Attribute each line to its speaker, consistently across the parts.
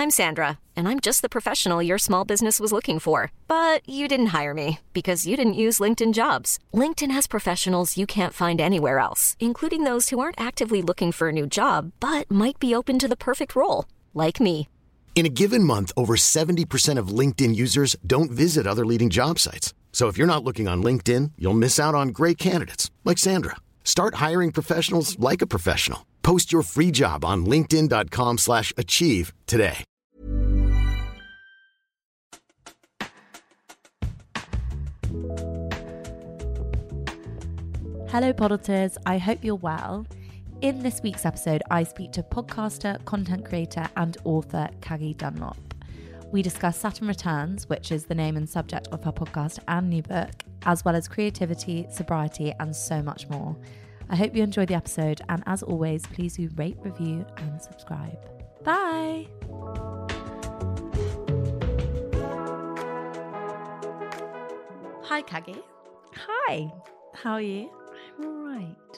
Speaker 1: I'm Sandra, and I'm just the professional your small business was looking for. But you didn't hire me because you didn't use LinkedIn Jobs. LinkedIn has professionals you can't find anywhere else, including those who aren't actively looking for a new job, but might be open to the perfect role, like me.
Speaker 2: In a given month, over 70% of LinkedIn users don't visit other leading job sites. So if you're not looking on LinkedIn, you'll miss out on great candidates like Sandra. Start hiring professionals like a professional. Post your free job on linkedin.com/achieve today.
Speaker 3: Hello Poddleters, I hope you're well. In this week's episode, I speak to podcaster, content creator and author Kagi Dunlop. We discuss Saturn Returns, which is the name and subject of her podcast and new book, as well as creativity, sobriety and so much more. I hope you enjoy the episode, and as always, please do rate, review and subscribe. Bye! Hi Kagi.
Speaker 4: Hi.
Speaker 3: How are you?
Speaker 4: I'm all right.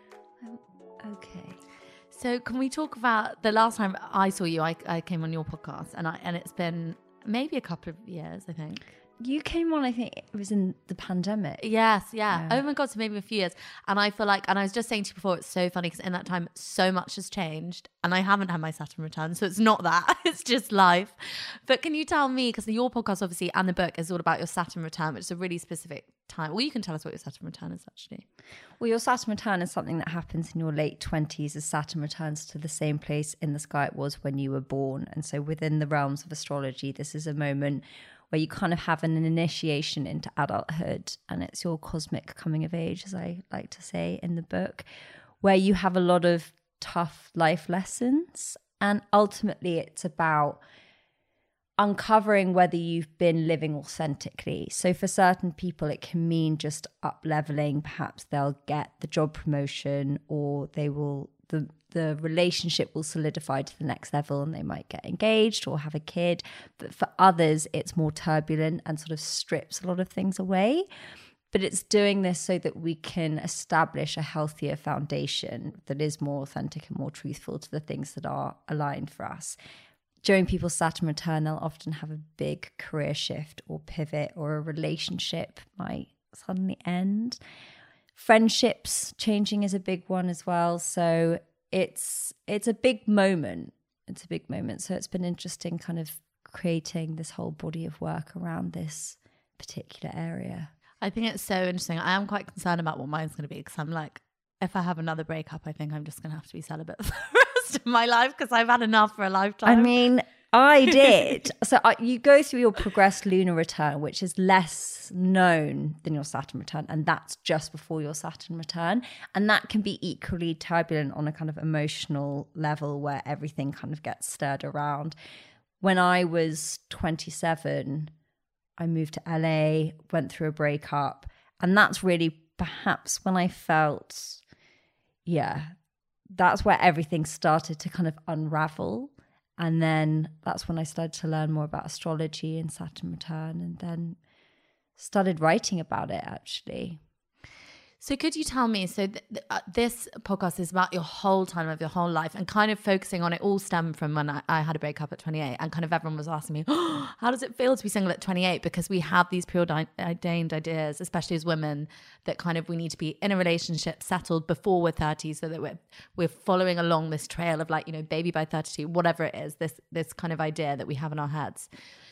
Speaker 4: I'm okay.
Speaker 3: So can we talk about the last time I saw you, I came on your podcast, and it's been maybe a couple of years, I think.
Speaker 4: You came on, I think it was in the pandemic.
Speaker 3: Yes, yeah. Oh my God, so maybe a few years. And I feel like, and I was just saying to you before, it's so funny because in that time, so much has changed and I haven't had my Saturn return. So it's not that, it's just life. But can you tell me, because your podcast obviously and the book is all about your Saturn return, which is a really specific time. Well, you can tell us what your Saturn return is actually.
Speaker 4: Well, your Saturn return is something that happens in your late 20s as Saturn returns to the same place in the sky it was when you were born. And so within the realms of astrology, this is a moment where you kind of have an initiation into adulthood, and it's your cosmic coming of age, as I like to say in the book, where you have a lot of tough life lessons. And ultimately it's about uncovering whether you've been living authentically. So for certain people, it can mean just up leveling. Perhaps they'll get the job promotion, or they will, the relationship will solidify to the next level and they might get engaged or have a kid. But for others, it's more turbulent and sort of strips a lot of things away. But it's doing this so that we can establish a healthier foundation that is more authentic and more truthful to the things that are aligned for us. During people's Saturn return, they'll often have a big career shift or pivot, or a relationship might suddenly end. Friendships changing is a big one as well. So it's a big moment. It's a big moment. So it's been interesting kind of creating this whole body of work around this particular area.
Speaker 3: I think it's so interesting. I am quite concerned about what mine's going to be, because I'm like, if I have another breakup, I think I'm just going to have to be celibate for the rest of my life, because I've had enough for a lifetime.
Speaker 4: I mean, I did. So you go through your progressed lunar return, which is less known than your Saturn return, and that's just before your Saturn return. And that can be equally turbulent on a kind of emotional level, where everything kind of gets stirred around. When I was 27, I moved to LA, went through a breakup, and that's really perhaps when I felt, that's where everything started to kind of unravel. And then that's when I started to learn more about astrology and Saturn return, and then started writing about it, actually.
Speaker 3: So could you tell me, so this podcast is about your whole time of your whole life, and kind of focusing on it all stemmed from when I had a breakup at 28, and kind of everyone was asking me, oh, how does it feel to be single at 28? Because we have these preordained ideas, especially as women, that kind of we need to be in a relationship, settled before we're 30, so that we're following along this trail of, like, you know, baby by 32, whatever it is, this kind of idea that we have in our heads.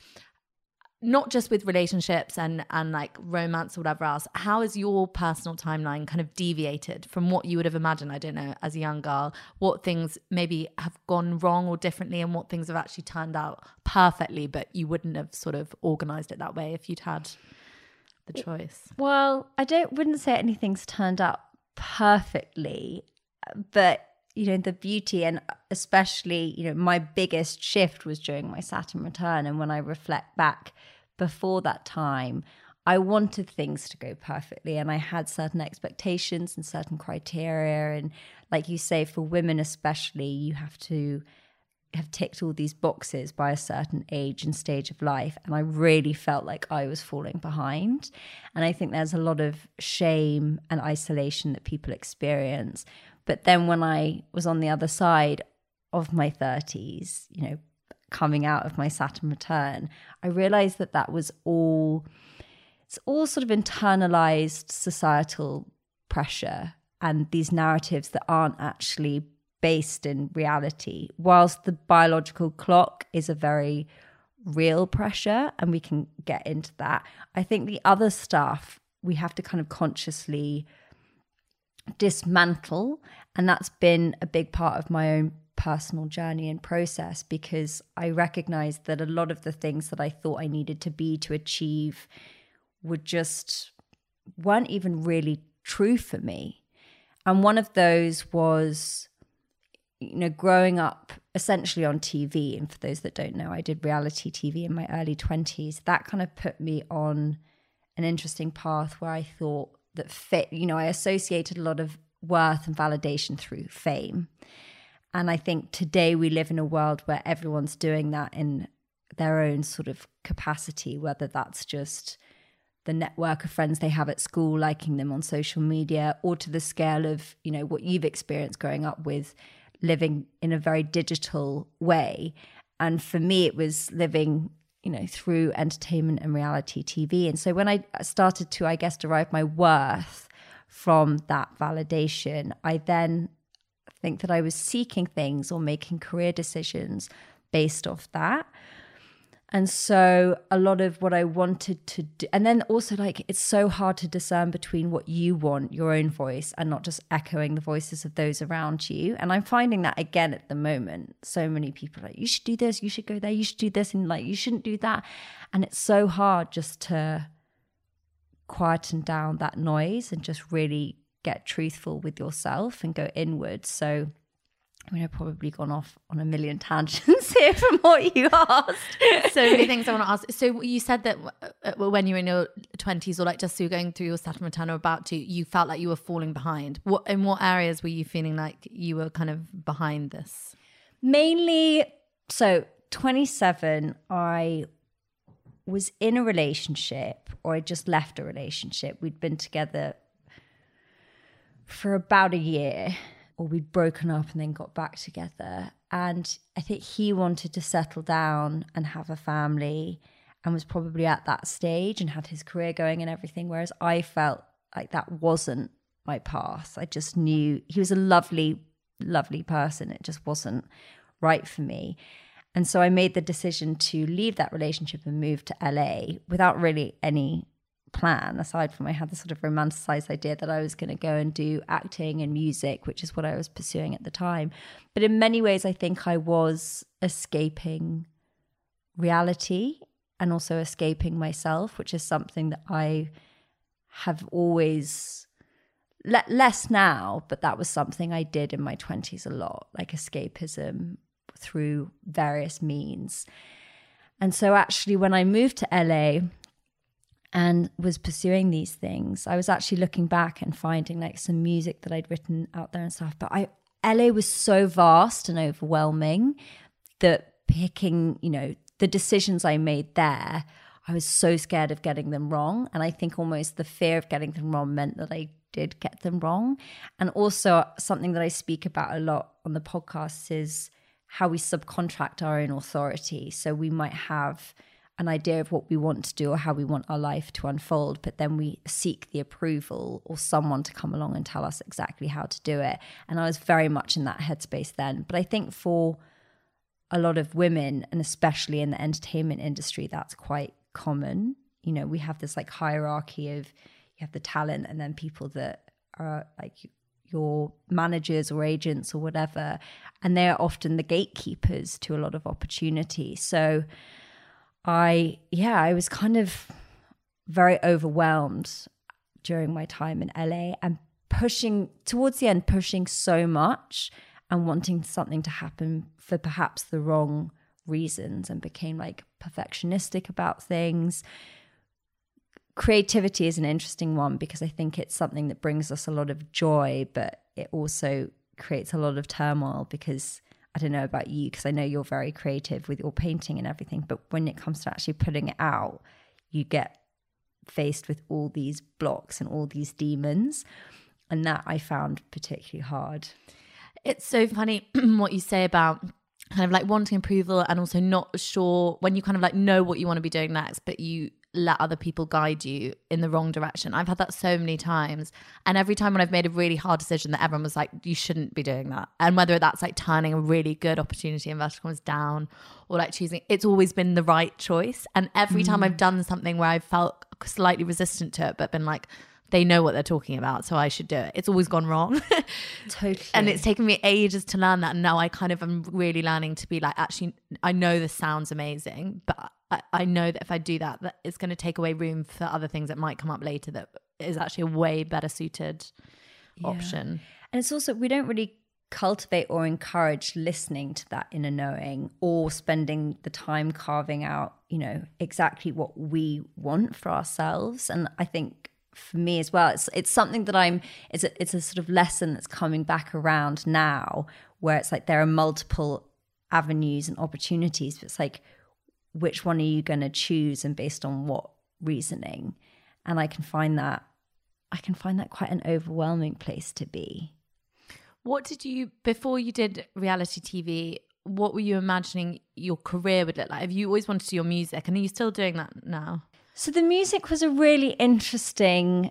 Speaker 3: Not just with relationships and like romance or whatever else. How has your personal timeline kind of deviated from what you would have imagined, I don't know, as a young girl? What things maybe have gone wrong or differently, and what things have actually turned out perfectly, but you wouldn't have sort of organised it that way if you'd had the choice?
Speaker 4: Well, wouldn't say anything's turned out perfectly, but you know, the beauty, and especially, you know, my biggest shift was during my Saturn return. And when I reflect back before that time, I wanted things to go perfectly, and I had certain expectations and certain criteria. And like you say, for women especially, you have to have ticked all these boxes by a certain age and stage of life. And I really felt like I was falling behind. And I think there's a lot of shame and isolation that people experience. But then when I was on the other side of my 30s, you know, coming out of my Saturn return, I realized that was all, it's all sort of internalized societal pressure and these narratives that aren't actually based in reality. Whilst the biological clock is a very real pressure, and we can get into that, I think the other stuff we have to kind of consciously dismantle. And that's been a big part of my own personal journey and process, because I recognized that a lot of the things that I thought I needed to be to achieve weren't even really true for me. And one of those was, growing up essentially on TV. And for those that don't know, I did reality TV in my early 20s. That kind of put me on an interesting path where I thought that I associated a lot of worth and validation through fame. And I think today we live in a world where everyone's doing that in their own sort of capacity, whether that's just the network of friends they have at school liking them on social media, or to the scale of, what you've experienced growing up with living in a very digital way. And for me, it was living, through entertainment and reality TV. And so when I started to, I guess, derive my worth from that validation, I then think that I was seeking things or making career decisions based off that. And so a lot of what I wanted to do, and then also it's so hard to discern between what you want, your own voice, and not just echoing the voices of those around you. And I'm finding that again at the moment. So many people are like, you should do this, you should go there, you should do this, and you shouldn't do that. And it's so hard just to quieten down that noise and just really get truthful with yourself and go inward. So I've probably gone off on a million tangents here from what you asked.
Speaker 3: So many things I want to ask. So you said that when you were in your 20s, or just so you're going through your Saturn return or about to, you felt like you were falling behind. In what areas were you feeling like you were kind of behind this?
Speaker 4: Mainly, so 27, I was in a relationship, or I just left a relationship. We'd been together for about a year, or we'd broken up and then got back together. And I think he wanted to settle down and have a family, and was probably at that stage and had his career going and everything. Whereas I felt like that wasn't my path. I just knew he was a lovely, lovely person. It just wasn't right for me. And so I made the decision to leave that relationship and move to LA without really any plan, aside from I had this sort of romanticized idea that I was going to go and do acting and music, which is what I was pursuing at the time. But in many ways, I think I was escaping reality and also escaping myself, which is something that I have always, less now, but that was something I did in my 20s a lot, like escapism through various means. And so actually when I moved to LA and was pursuing these things, I was actually looking back and finding some music that I'd written out there and stuff. But LA was so vast and overwhelming that picking, the decisions I made there, I was so scared of getting them wrong. And I think almost the fear of getting them wrong meant that I did get them wrong. And also something that I speak about a lot on the podcast is how we subcontract our own authority. So we might have an idea of what we want to do or how we want our life to unfold, but then we seek the approval or someone to come along and tell us exactly how to do it. And I was very much in that headspace then. But I think for a lot of women, and especially in the entertainment industry, that's quite common. We have this hierarchy of, you have the talent and then people that are your managers or agents or whatever, and they're often the gatekeepers to a lot of opportunity. So I was kind of very overwhelmed during my time in LA, and pushing so much and wanting something to happen for perhaps the wrong reasons, and became perfectionistic about things. Creativity is an interesting one because I think it's something that brings us a lot of joy, but it also creates a lot of turmoil because I don't know about you, because I know you're very creative with your painting and everything, but when it comes to actually putting it out, you get faced with all these blocks and all these demons. And that I found particularly hard.
Speaker 3: It's so funny what you say about kind of like wanting approval and also not sure when you kind of like know what you want to be doing next, but you let other people guide you in the wrong direction. I've had that so many times. And every time when I've made a really hard decision that everyone was like, you shouldn't be doing that. And whether that's like turning a really good opportunity in vertical commas down or like choosing, it's always been the right choice. And every time I've done something where I've felt slightly resistant to it, but been like, they know what they're talking about, so I should do it, it's always gone wrong.
Speaker 4: Totally.
Speaker 3: And it's taken me ages to learn that. And now I kind of am really learning to be like, actually, I know this sounds amazing, but I know that if I do that, that it's going to take away room for other things that might come up later that is actually a way better suited option.
Speaker 4: And it's also, we don't really cultivate or encourage listening to that inner knowing or spending the time carving out, you know, exactly what we want for ourselves. And I think for me as well, it's something that it's a sort of lesson that's coming back around now, where it's like there are multiple avenues and opportunities, but it's like, which one are you going to choose and based on what reasoning? And I can find that quite an overwhelming place to be.
Speaker 3: What did you, before you did reality TV, what were you imagining your career would look like? Have you always wanted to do your music, and are you still doing that now?
Speaker 4: So the music was a really interesting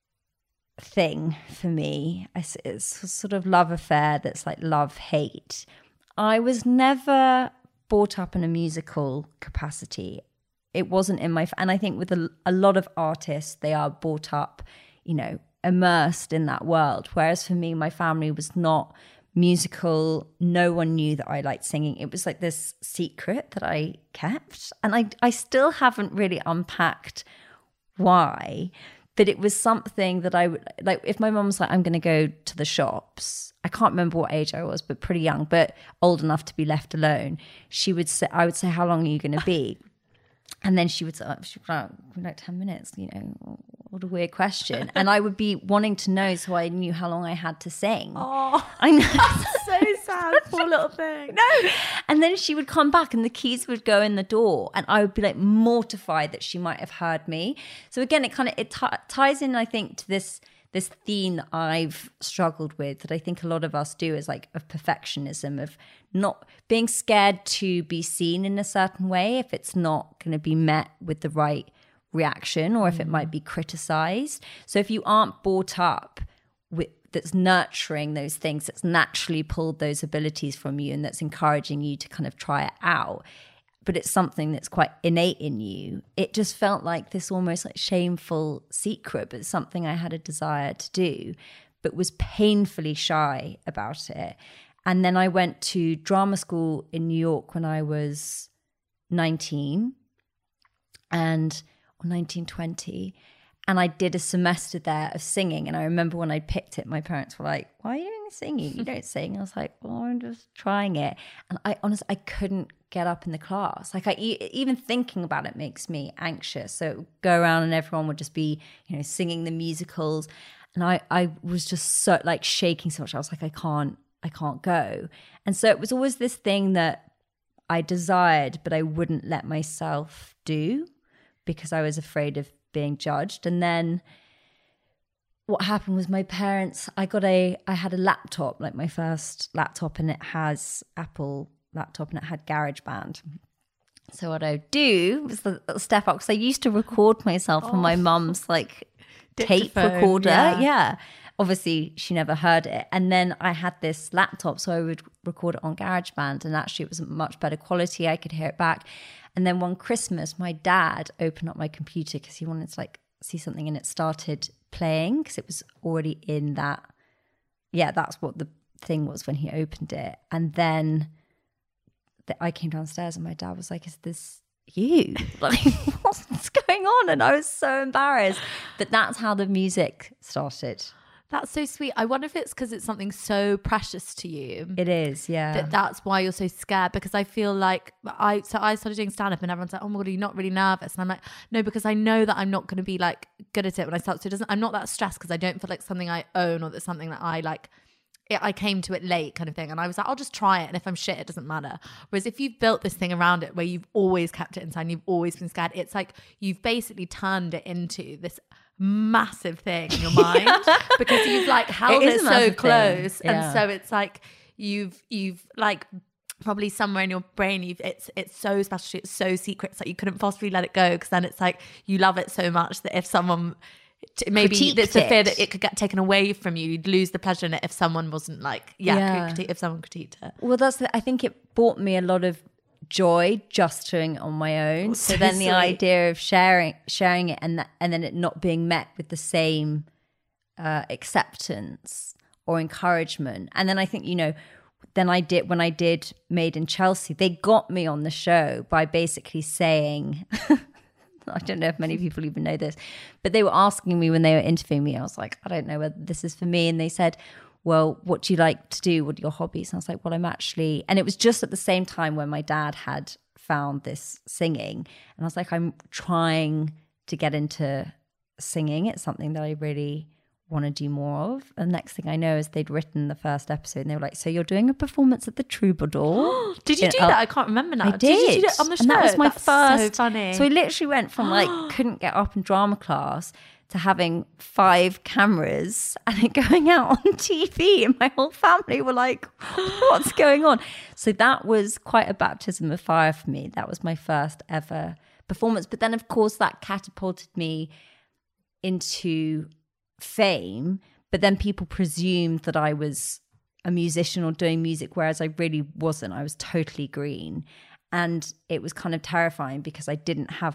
Speaker 4: thing for me. It's a sort of love affair that's like love-hate. I was never brought up in a musical capacity. It wasn't in my... And I think with a lot of artists, they are brought up, you know, immersed in that world. Whereas for me, my family was not musical. No one knew that I liked singing. It was like this secret that I kept. And I still haven't really unpacked why, but it was something that I would, like, if my mum was like, I'm going to go to the shops, I can't remember what age I was, but pretty young, but old enough to be left alone. I would say, how long are you going to be? And then she would say, like 10 minutes, you know, what a weird question. And I would be wanting to know, so I knew how long I had to sing.
Speaker 3: Oh,
Speaker 4: I know.
Speaker 3: that's so sad, poor little thing.
Speaker 4: No. And then she would come back and the keys would go in the door and I would be like mortified that she might have heard me. So again, it ties in, I think, to this theme that I've struggled with, that I think a lot of us do, is like of perfectionism, of not being scared to be seen in a certain way if it's not going to be met with the right reaction, or if it might be criticized. So if you aren't brought up with that's nurturing those things, that's naturally pulled those abilities from you and that's encouraging you to kind of try it out, but it's something that's quite innate in you, it just felt like this almost like shameful secret, but it's something I had a desire to do, but was painfully shy about it. And then I went to drama school in New York when I was 19 or 19, 20. And I did a semester there of singing. And I remember when I picked it, my parents were like, why are you doing singing? You don't sing. I was like, well, I'm just trying it. And I couldn't get up in the class. Like even thinking about it makes me anxious. So it would go around and everyone would just be, you know, singing the musicals. And I was just so like shaking so much. I was like, I can't go. And so it was always this thing that I desired, but I wouldn't let myself do because I was afraid of being judged. And then what happened was my parents, I had a laptop, like my first laptop, and it has Apple laptop and it had GarageBand. So what I would do was the step up, because I used to record myself on my mum's like tape recorder. Yeah. Obviously she never heard it. And then I had this laptop, so I would record it on GarageBand, and actually it was much better quality. I could hear it back. And then one Christmas, my dad opened up my computer because he wanted to like see something, and it started playing because it was already in that. Yeah, that's what the thing was when he opened it. And then I came downstairs and my dad was like, is this you? Like, what's going on? And I was so embarrassed. But that's how the music started.
Speaker 3: That's so sweet. I wonder if it's because it's something so precious to you.
Speaker 4: It is, yeah.
Speaker 3: That's why you're so scared, because I feel like I started doing stand-up and everyone's like, oh my God, are you not really nervous? And I'm like, no, because I know that I'm not going to be like good at it when I start. So I'm not that stressed because I don't feel like something I own or that's something that I like. I came to it late kind of thing. And I was like, I'll just try it. And if I'm shit, it doesn't matter. Whereas if you've built this thing around it where you've always kept it inside and you've always been scared, it's like you've basically turned it into this massive thing in your mind because you've like held it so close. And so it's like you've like probably somewhere in your brain, it's so special, it's so secret, it's like you couldn't possibly let it go, because then it's like you love it so much that if someone maybe it's the fear that it could get taken away from you, you'd lose the pleasure in it if someone wasn't like if someone critiqued it.
Speaker 4: Well, I think it brought me a lot of joy just doing it on my own. So then the idea of sharing it and then it not being met with the same acceptance or encouragement. And then I think, you know, when I did Made in Chelsea, they got me on the show by basically saying, I don't know if many people even know this, but they were asking me when they were interviewing me, I was like, I don't know whether this is for me. And they said, well, what do you like to do? What are your hobbies? And I was like, well, and it was just at the same time when my dad had found this singing. And I was like, I'm trying to get into singing. It's something that I really want to do more of. And the next thing I know is they'd written the first episode and they were like, so you're doing a performance at the Troubadour.
Speaker 3: Did you do that? I can't remember now.
Speaker 4: I did.
Speaker 3: Did you do it on the show?
Speaker 4: And that was my first.
Speaker 3: So funny.
Speaker 4: So I literally went from like couldn't get up in drama class to having 5 cameras and it going out on TV, and my whole family were like, what's going on? So that was quite a baptism of fire for me. That was my first ever performance. But then of course that catapulted me into fame, but then people presumed that I was a musician or doing music, whereas I really wasn't. I was totally green. And it was kind of terrifying because I didn't have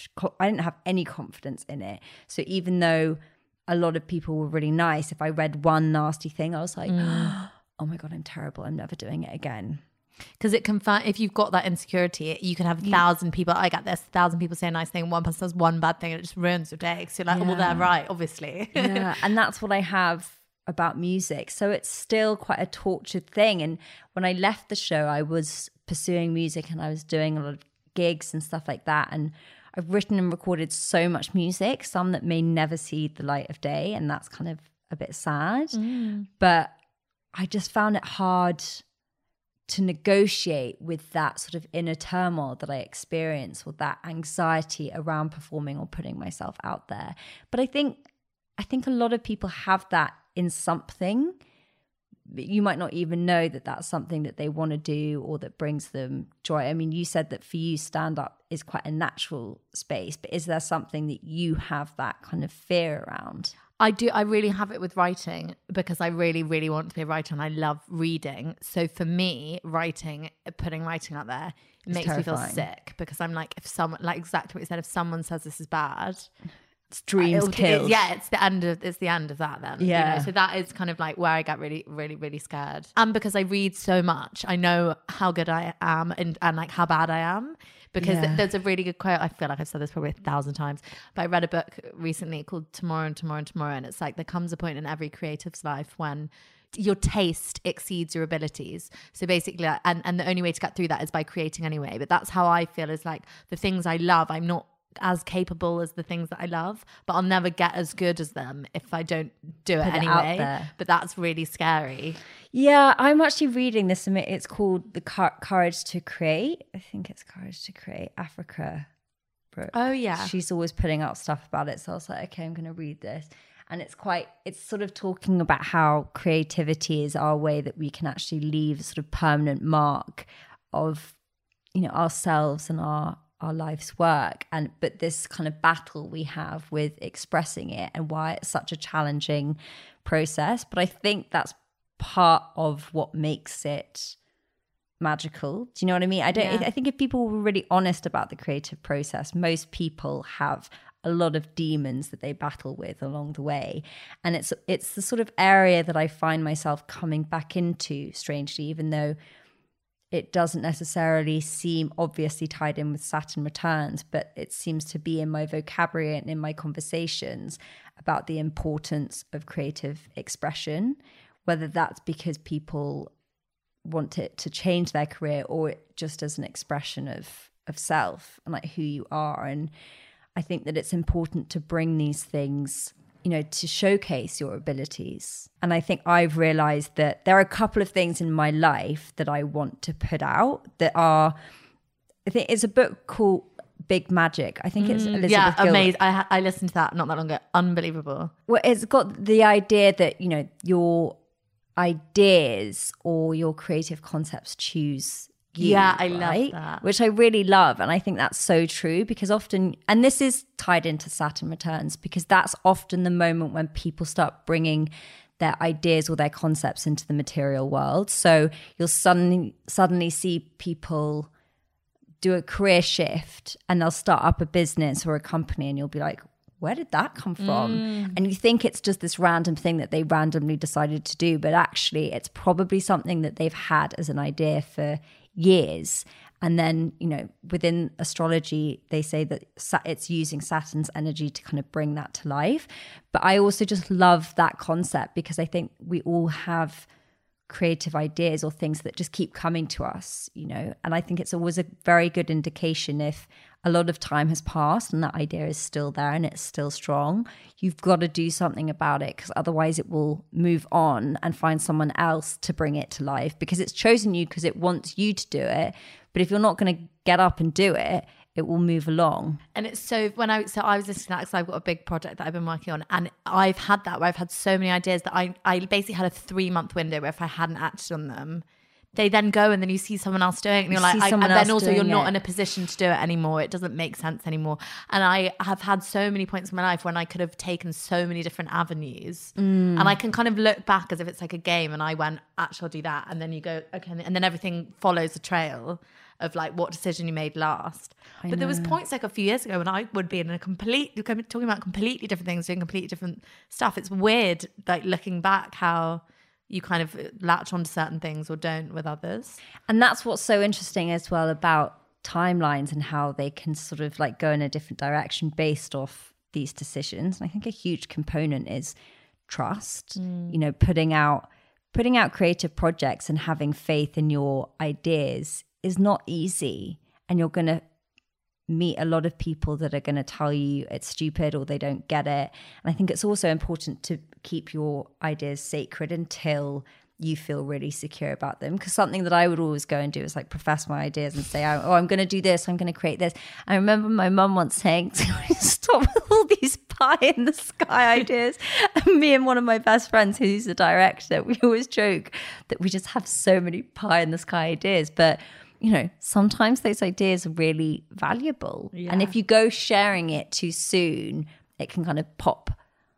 Speaker 4: any confidence in it. So even though a lot of people were really nice, if I read one nasty thing, I was like, oh my God, I'm terrible. I'm never doing it again.
Speaker 3: Because it can if you've got that insecurity, you can have 1,000 people. I get this, 1,000 people say a nice thing, one person says one bad thing, and it just ruins your day. So you're like, well, they're right, obviously.
Speaker 4: Yeah, and that's what I have about music. So it's still quite a tortured thing. And when I left the show, I was pursuing music and I was doing a lot of gigs and stuff like that. And I've written and recorded so much music, some that may never see the light of day, and that's kind of a bit sad. But I just found it hard to negotiate with that sort of inner turmoil that I experience, or that anxiety around performing or putting myself out there. But I think a lot of people have that in something. You might not even know that that's something that they want to do or that brings them joy. I mean, you said that for you, stand-up is quite a natural space, but is there something that you have that kind of fear around?
Speaker 3: I do. I really have it with writing, because I really, really want to be a writer and I love reading. So for me, putting writing out there, it makes me feel sick, because I'm like, if someone, like exactly what you said, if someone says this is bad,
Speaker 4: it's dreams killed.
Speaker 3: It's the end of that then.
Speaker 4: Yeah.
Speaker 3: You know? So that is kind of like where I get really, really, really scared. And because I read so much, I know how good I am and like how bad I am. Because there's a really good quote, I feel like I've said this probably 1,000 times, but I read a book recently called Tomorrow and Tomorrow and Tomorrow, and it's like there comes a point in every creative's life when your taste exceeds your abilities. So basically, and the only way to get through that is by creating anyway. But that's how I feel, is like the things I love, I'm not as capable as the things that I love, but I'll never get as good as them if I don't do it anyway. But that's really scary.
Speaker 4: Yeah, I'm actually reading this. It's called The Courage to Create. I think it's Courage to Create, Africa Brooke.
Speaker 3: Oh yeah.
Speaker 4: She's always putting out stuff about it. So I was like, okay, I'm going to read this. And it's sort of talking about how creativity is our way that we can actually leave a sort of permanent mark of, you know, ourselves and our life's work, but this kind of battle we have with expressing it and why it's such a challenging process. But I think that's part of what makes it magical. Do you know what I mean? I think if people were really honest about the creative process, most people have a lot of demons that they battle with along the way, and it's the sort of area that I find myself coming back into, strangely, even though it doesn't necessarily seem obviously tied in with Saturn returns, but it seems to be in my vocabulary and in my conversations about the importance of creative expression, whether that's because people want it to change their career or just as an expression of self and like who you are. And I think that it's important to bring these things, you know, to showcase your abilities. And I think I've realized that there are a couple of things in my life that I want to put out that are, I think it's a book called Big Magic. I think it's Elizabeth Gilbert.
Speaker 3: Amazing. I listened to that not that long ago. Unbelievable.
Speaker 4: Well, it's got the idea that, you know, your ideas or your creative concepts choose you,
Speaker 3: Yeah, I
Speaker 4: right?
Speaker 3: love that.
Speaker 4: Which I really love. And I think that's so true because often, and this is tied into Saturn returns, because that's often the moment when people start bringing their ideas or their concepts into the material world. So you'll suddenly see people do a career shift and they'll start up a business or a company and you'll be like, where did that come from? And you think it's just this random thing that they randomly decided to do, but actually it's probably something that they've had as an idea for years. And then, you know, within astrology, they say that it's using Saturn's energy to kind of bring that to life. But I also just love that concept because I think we all have creative ideas or things that just keep coming to us, you know. And I think it's always a very good indication if a lot of time has passed and that idea is still there and it's still strong, you've got to do something about it because otherwise it will move on and find someone else to bring it to life because it's chosen you because it wants you to do it. But if you're not going to get up and do it, it will move along.
Speaker 3: And it's so I was listening to that because I've got a big project that I've been working on, and I've had that where I've had so many ideas that I basically had a 3-month window where if I hadn't acted on them, they then go and then you see someone else doing it and you're like, and then also you're not in a position to do it anymore. It doesn't make sense anymore. And I have had so many points in my life when I could have taken so many different avenues and I can kind of look back as if it's like a game and I went, actually I'll do that. And then you go, okay. And then everything follows a trail of like what decision you made last. But there was points like a few years ago when I would be in talking about completely different things, doing completely different stuff. It's weird, like looking back how you kind of latch onto certain things or don't with others.
Speaker 4: And that's what's so interesting as well about timelines and how they can sort of like go in a different direction based off these decisions. And I think a huge component is trust, you know, putting out creative projects and having faith in your ideas is not easy. And you're going to meet a lot of people that are going to tell you it's stupid or they don't get it. And I think it's also important to keep your ideas sacred until you feel really secure about them. Because something that I would always go and do is like profess my ideas and say, oh, I'm going to do this, I'm going to create this. I remember my mum once saying, stop with all these pie in the sky ideas. And me and one of my best friends who's a director, we always joke that we just have so many pie in the sky ideas. But you know, sometimes those ideas are really valuable. Yeah. And if you go sharing it too soon, it can kind of pop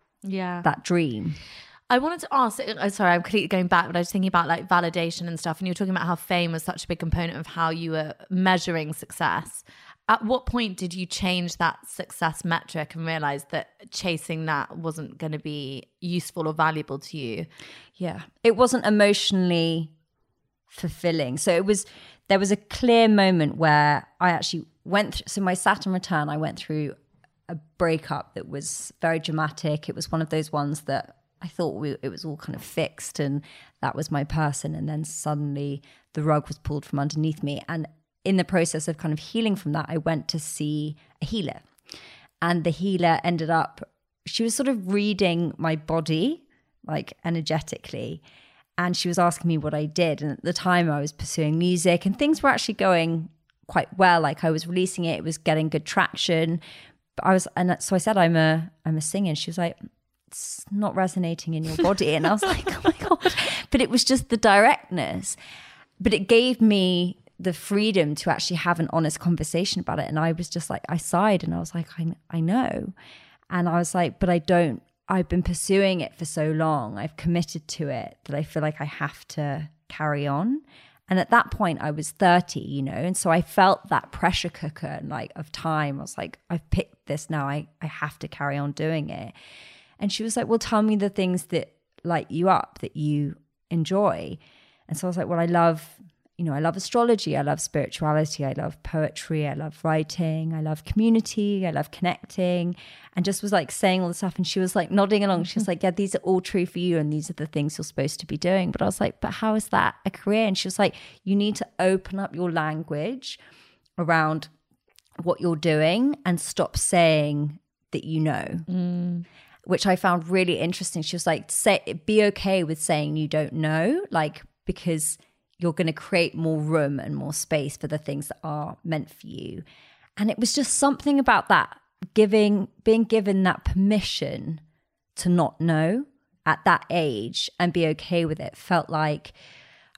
Speaker 4: that dream.
Speaker 3: I wanted to ask, sorry, I'm completely going back, but I was thinking about like validation and stuff. And you were talking about how fame was such a big component of how you were measuring success. At what point did you change that success metric and realize that chasing that wasn't going to be useful or valuable to you?
Speaker 4: Yeah, it wasn't emotionally fulfilling. So there was a clear moment where I actually went through, so my Saturn return, I went through a breakup that was very dramatic. It was one of those ones that I thought it was all kind of fixed and that was my person. And then suddenly the rug was pulled from underneath me. And in the process of kind of healing from that, I went to see a healer. And the healer ended up, she was sort of reading my body, like energetically. And she was asking me what I did. And at the time I was pursuing music and things were actually going quite well. Like I was releasing it was getting good traction. But so I said, I'm a singer. And she was like, it's not resonating in your body. And I was like, oh my God. But it was just the directness. But it gave me the freedom to actually have an honest conversation about it. And I was just like, I sighed and I was like, I know. And I was like, but I've been pursuing it for so long. I've committed to it that I feel like I have to carry on. And at that point I was 30, you know, and so I felt that pressure cooker and like of time. I was like, I've picked this now. I have to carry on doing it. And she was like, well, tell me the things that light you up, that you enjoy. And so I was like, well, I love astrology. I love spirituality. I love poetry. I love writing. I love community. I love connecting. And just was like saying all the stuff. And she was like nodding along. She was like, yeah, these are all true for you. And these are the things you're supposed to be doing. But I was like, but how is that a career? And she was like, you need to open up your language around what you're doing and stop saying that you know. Which I found really interesting. She was like, be okay with saying you don't know, like, because you're going to create more room and more space for the things that are meant for you. And it was just something about that, being given that permission to not know at that age and be okay with it, felt like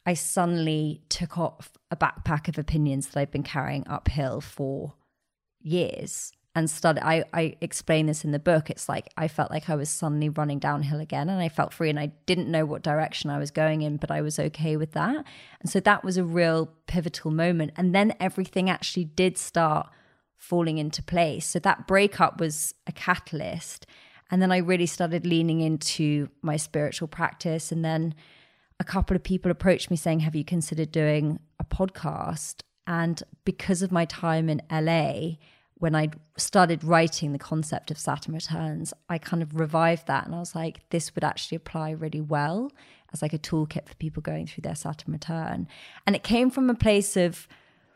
Speaker 4: I suddenly took off a backpack of opinions that I've been carrying uphill for years and started. I explain this in the book. It's like I felt like I was suddenly running downhill again, and I felt free, and I didn't know what direction I was going in, but I was okay with that. And so that was a real pivotal moment. And then everything actually did start falling into place. So that breakup was a catalyst. And then I really started leaning into my spiritual practice. And then a couple of people approached me saying, have you considered doing a podcast? And because of my time in LA, when I started writing the concept of Saturn Returns, I kind of revived that. And I was like, this would actually apply really well as like a toolkit for people going through their Saturn return. And it came from a place of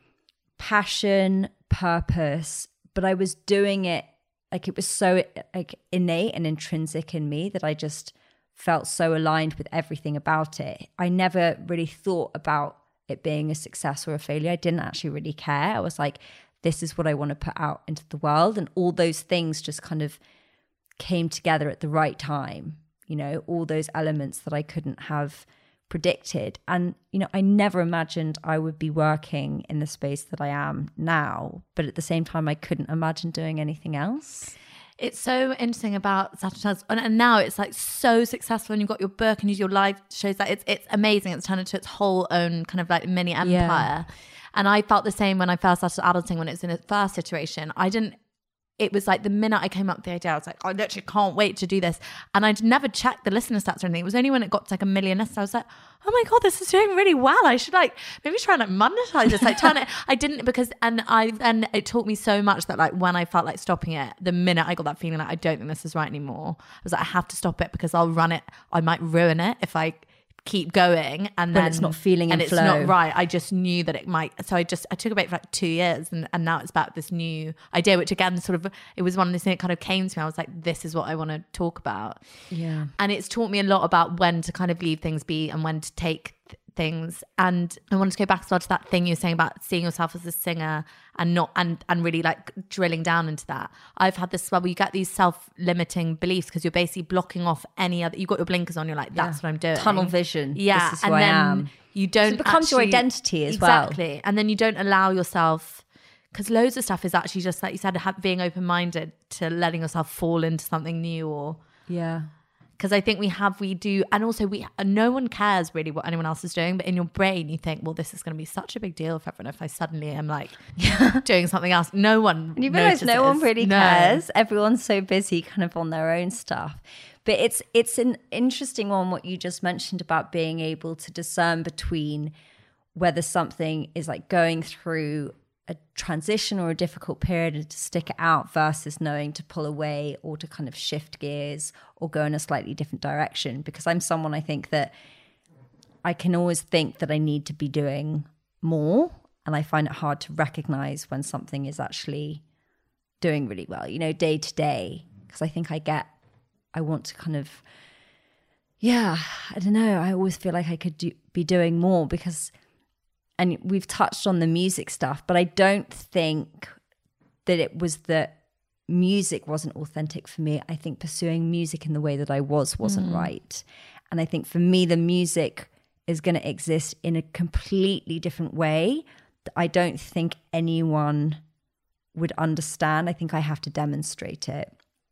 Speaker 4: passion, purpose, but I was doing it like it was so like innate and intrinsic in me that I just felt so aligned with everything about it. I never really thought about it being a success or a failure. I didn't actually really care. I was like, this is what I want to put out into the world. And all those things just kind of came together at the right time, you know, all those elements that I couldn't have predicted. And, you know, I never imagined I would be working in the space that I am now. But at the same time, I couldn't imagine doing anything else.
Speaker 3: It's so interesting about Saturn Returns, and now it's like so successful, and you've got your book and your live shows. That it's amazing. It's turned into its whole own kind of like mini empire. Yeah. And I felt the same when I first started adulting, when it was in its first iteration. It was like the minute I came up with the idea, I was like, I literally can't wait to do this. And I'd never checked the listener stats or anything. It was only when it got to like 1 million listeners, I was like, oh my God, this is doing really well. I should like maybe try and like monetize this, like turn it. I didn't, because, and it taught me so much that like when I felt like stopping it, the minute I got that feeling like I don't think this is right anymore, I was like, I have to stop it because I'll run it. I might ruin it if I keep going, and then
Speaker 4: when it's not feeling
Speaker 3: and
Speaker 4: in
Speaker 3: it's
Speaker 4: flow.
Speaker 3: Not right. I just knew that it might. So I took a break for like 2 years, and now it's about this new idea, which again sort of, it was one of those things that kind of came to me. I was like, this is what I want to talk about.
Speaker 4: Yeah.
Speaker 3: And it's taught me a lot about when to kind of leave things be and when to take things. And I wanted to go back to that thing you were saying about seeing yourself as a singer and not and really like drilling down into that. I've had this where you get these self-limiting beliefs because you're basically blocking off any other, you've got your blinkers on, you're like, that's what I'm doing.
Speaker 4: Tunnel vision.
Speaker 3: Yeah.
Speaker 4: This is who I am.
Speaker 3: You don't,
Speaker 4: so it becomes your identity as well.
Speaker 3: Exactly. And then you don't allow yourself, because loads of stuff is actually just like you said, being open-minded to letting yourself fall into something new. Or because I think we do, and also no one cares really what anyone else is doing, but in your brain you think, well, this is going to be such a big deal for everyone if I suddenly am like doing something else. No one
Speaker 4: and you realise no one really cares. Everyone's so busy kind of on their own stuff. But it's an interesting one, what you just mentioned about being able to discern between whether something is like going through a transition or a difficult period and to stick it out versus knowing to pull away or to kind of shift gears or go in a slightly different direction. Because I'm someone, I think that I can always think that I need to be doing more, and I find it hard to recognize when something is actually doing really well, you know, day to day. Because I think I want to kind of, I don't know, I always feel like I could be doing more because, and we've touched on the music stuff, but I don't think that it was that music wasn't authentic for me. I think pursuing music in the way that I wasn't right. And I think for me, the music is going to exist in a completely different way that I don't think anyone would understand. I think I have to demonstrate it.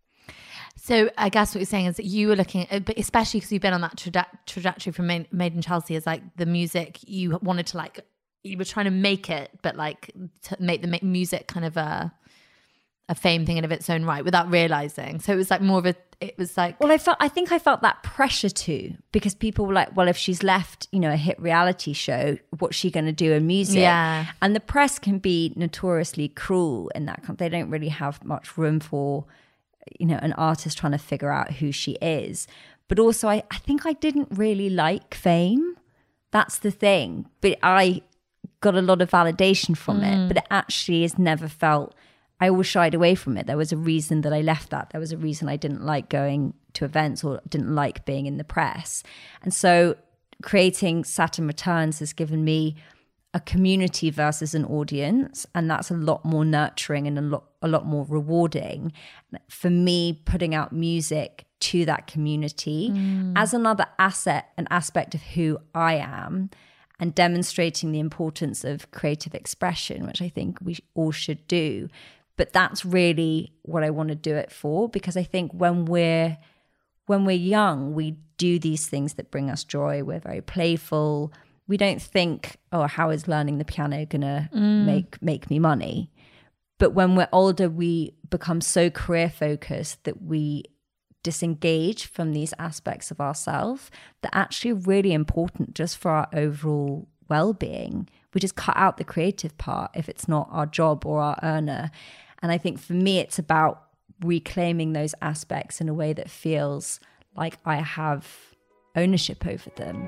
Speaker 3: So I guess what you're saying is that you were looking at, but especially because you've been on that trajectory from Made in Chelsea, is like the music you wanted to like, you were trying to make it, but like to make the music kind of a fame thing in of its own right without realizing. So it was like more of well, I think I felt that pressure too, because people were like, well, if she's left, you know, a hit reality show, what's she going to do in music? Yeah.
Speaker 4: And the press can be notoriously cruel in that. They don't really have much room for, you know, an artist trying to figure out who she is. But also I think I didn't really like fame. That's the thing. But I got a lot of validation from it, but it actually has never felt, I always shied away from it. There was a reason that I left that. There was a reason I didn't like going to events or didn't like being in the press. And so creating Saturn Returns has given me a community versus an audience, and that's a lot more nurturing and a lot more rewarding for me, putting out music to that community as another asset, an aspect of who I am. and demonstrating the importance of creative expression, which I think we all should do. But that's really what I want to do it for, because I think when we're young, we do these things that bring us joy. We're very playful. We don't think, oh, how is learning the piano gonna make me money? But when we're older, we become so career focused that we disengage from these aspects of ourselves that actually are really important just for our overall well-being. We just cut out the creative part if it's not our job or our earner. And I think for me, it's about reclaiming those aspects in a way that feels like I have ownership over them.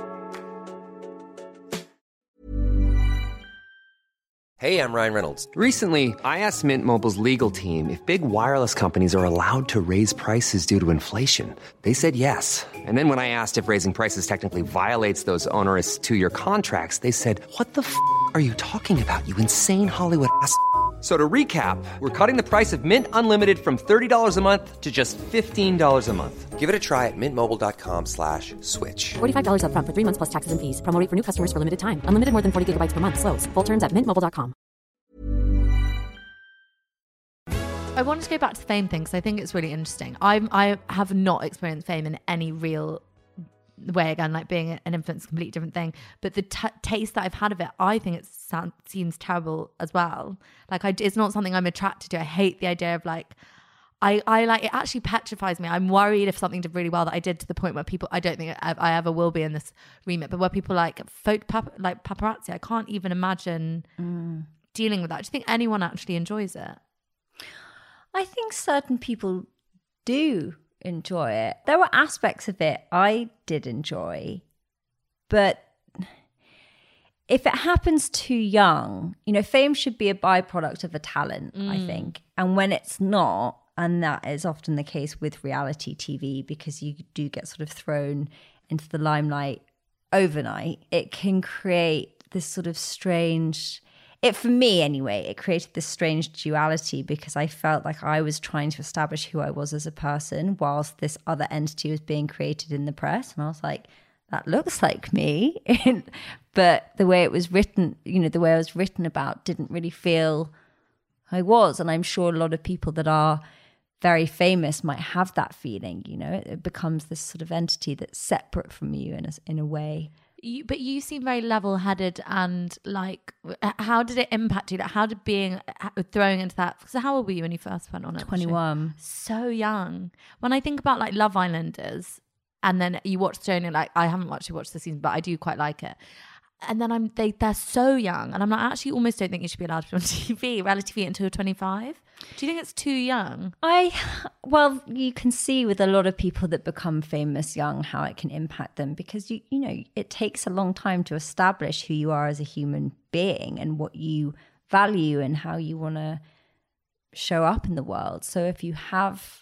Speaker 5: Hey, I'm Ryan Reynolds. Recently, I asked Mint Mobile's legal team if big wireless companies are allowed to raise prices due to inflation. They said yes. And then when I asked if raising prices technically violates those onerous 2-year contracts, they said, "What the f*** are you talking about, you insane Hollywood ass?" So to recap, we're cutting the price of Mint Unlimited from $30 a month to just $15 a month. Give it a try at mintmobile.com/switch.
Speaker 6: $45 up front for 3 months plus taxes and fees. Promo rate for new customers for limited time. Unlimited more than 40 gigabytes per month. Slows full terms at mintmobile.com.
Speaker 3: I wanted to go back to the fame thing because I think it's really interesting. I have not experienced fame in any real way. Again, like being an influencer is a completely different thing. But the taste that I've had of it, I think it seems terrible as well. Like it's not something I'm attracted to. I hate the idea of like, I like, it actually petrifies me. I'm worried if something did really well that I did to the point where people, I don't think I ever will be in this remit, but where people like paparazzi, I can't even imagine dealing with that. Do you think anyone actually enjoys it?
Speaker 4: I think certain people do enjoy it. There were aspects of it I did enjoy, but if it happens too young, fame should be a byproduct of a talent, I think. And when it's not, and that is often the case with reality TV, because you do get sort of thrown into the limelight overnight, it can create this sort of strange... for me anyway, it created this strange duality because I felt like I was trying to establish who I was as a person whilst this other entity was being created in the press. And I was like, that looks like me. But the way it was written, the way I was written about didn't really feel I was. And I'm sure a lot of people that are very famous might have that feeling, it becomes this sort of entity that's separate from you in a way.
Speaker 3: But you seem very level-headed, and like, how did it impact you? Like, how did being throwing into that? So how old were you when you first went on it?
Speaker 4: 21.
Speaker 3: So young. When I think about like Love Islanders, and then you watch the show, and you're like, I haven't actually watched the season, but I do quite like it. And then they're so young, and I'm like, actually almost don't think you should be allowed to be on TV, reality TV, until 25. Do you think it's too young?
Speaker 4: Well, you can see with a lot of people that become famous young how it can impact them, because it takes a long time to establish who you are as a human being and what you value and how you want to show up in the world. So if you have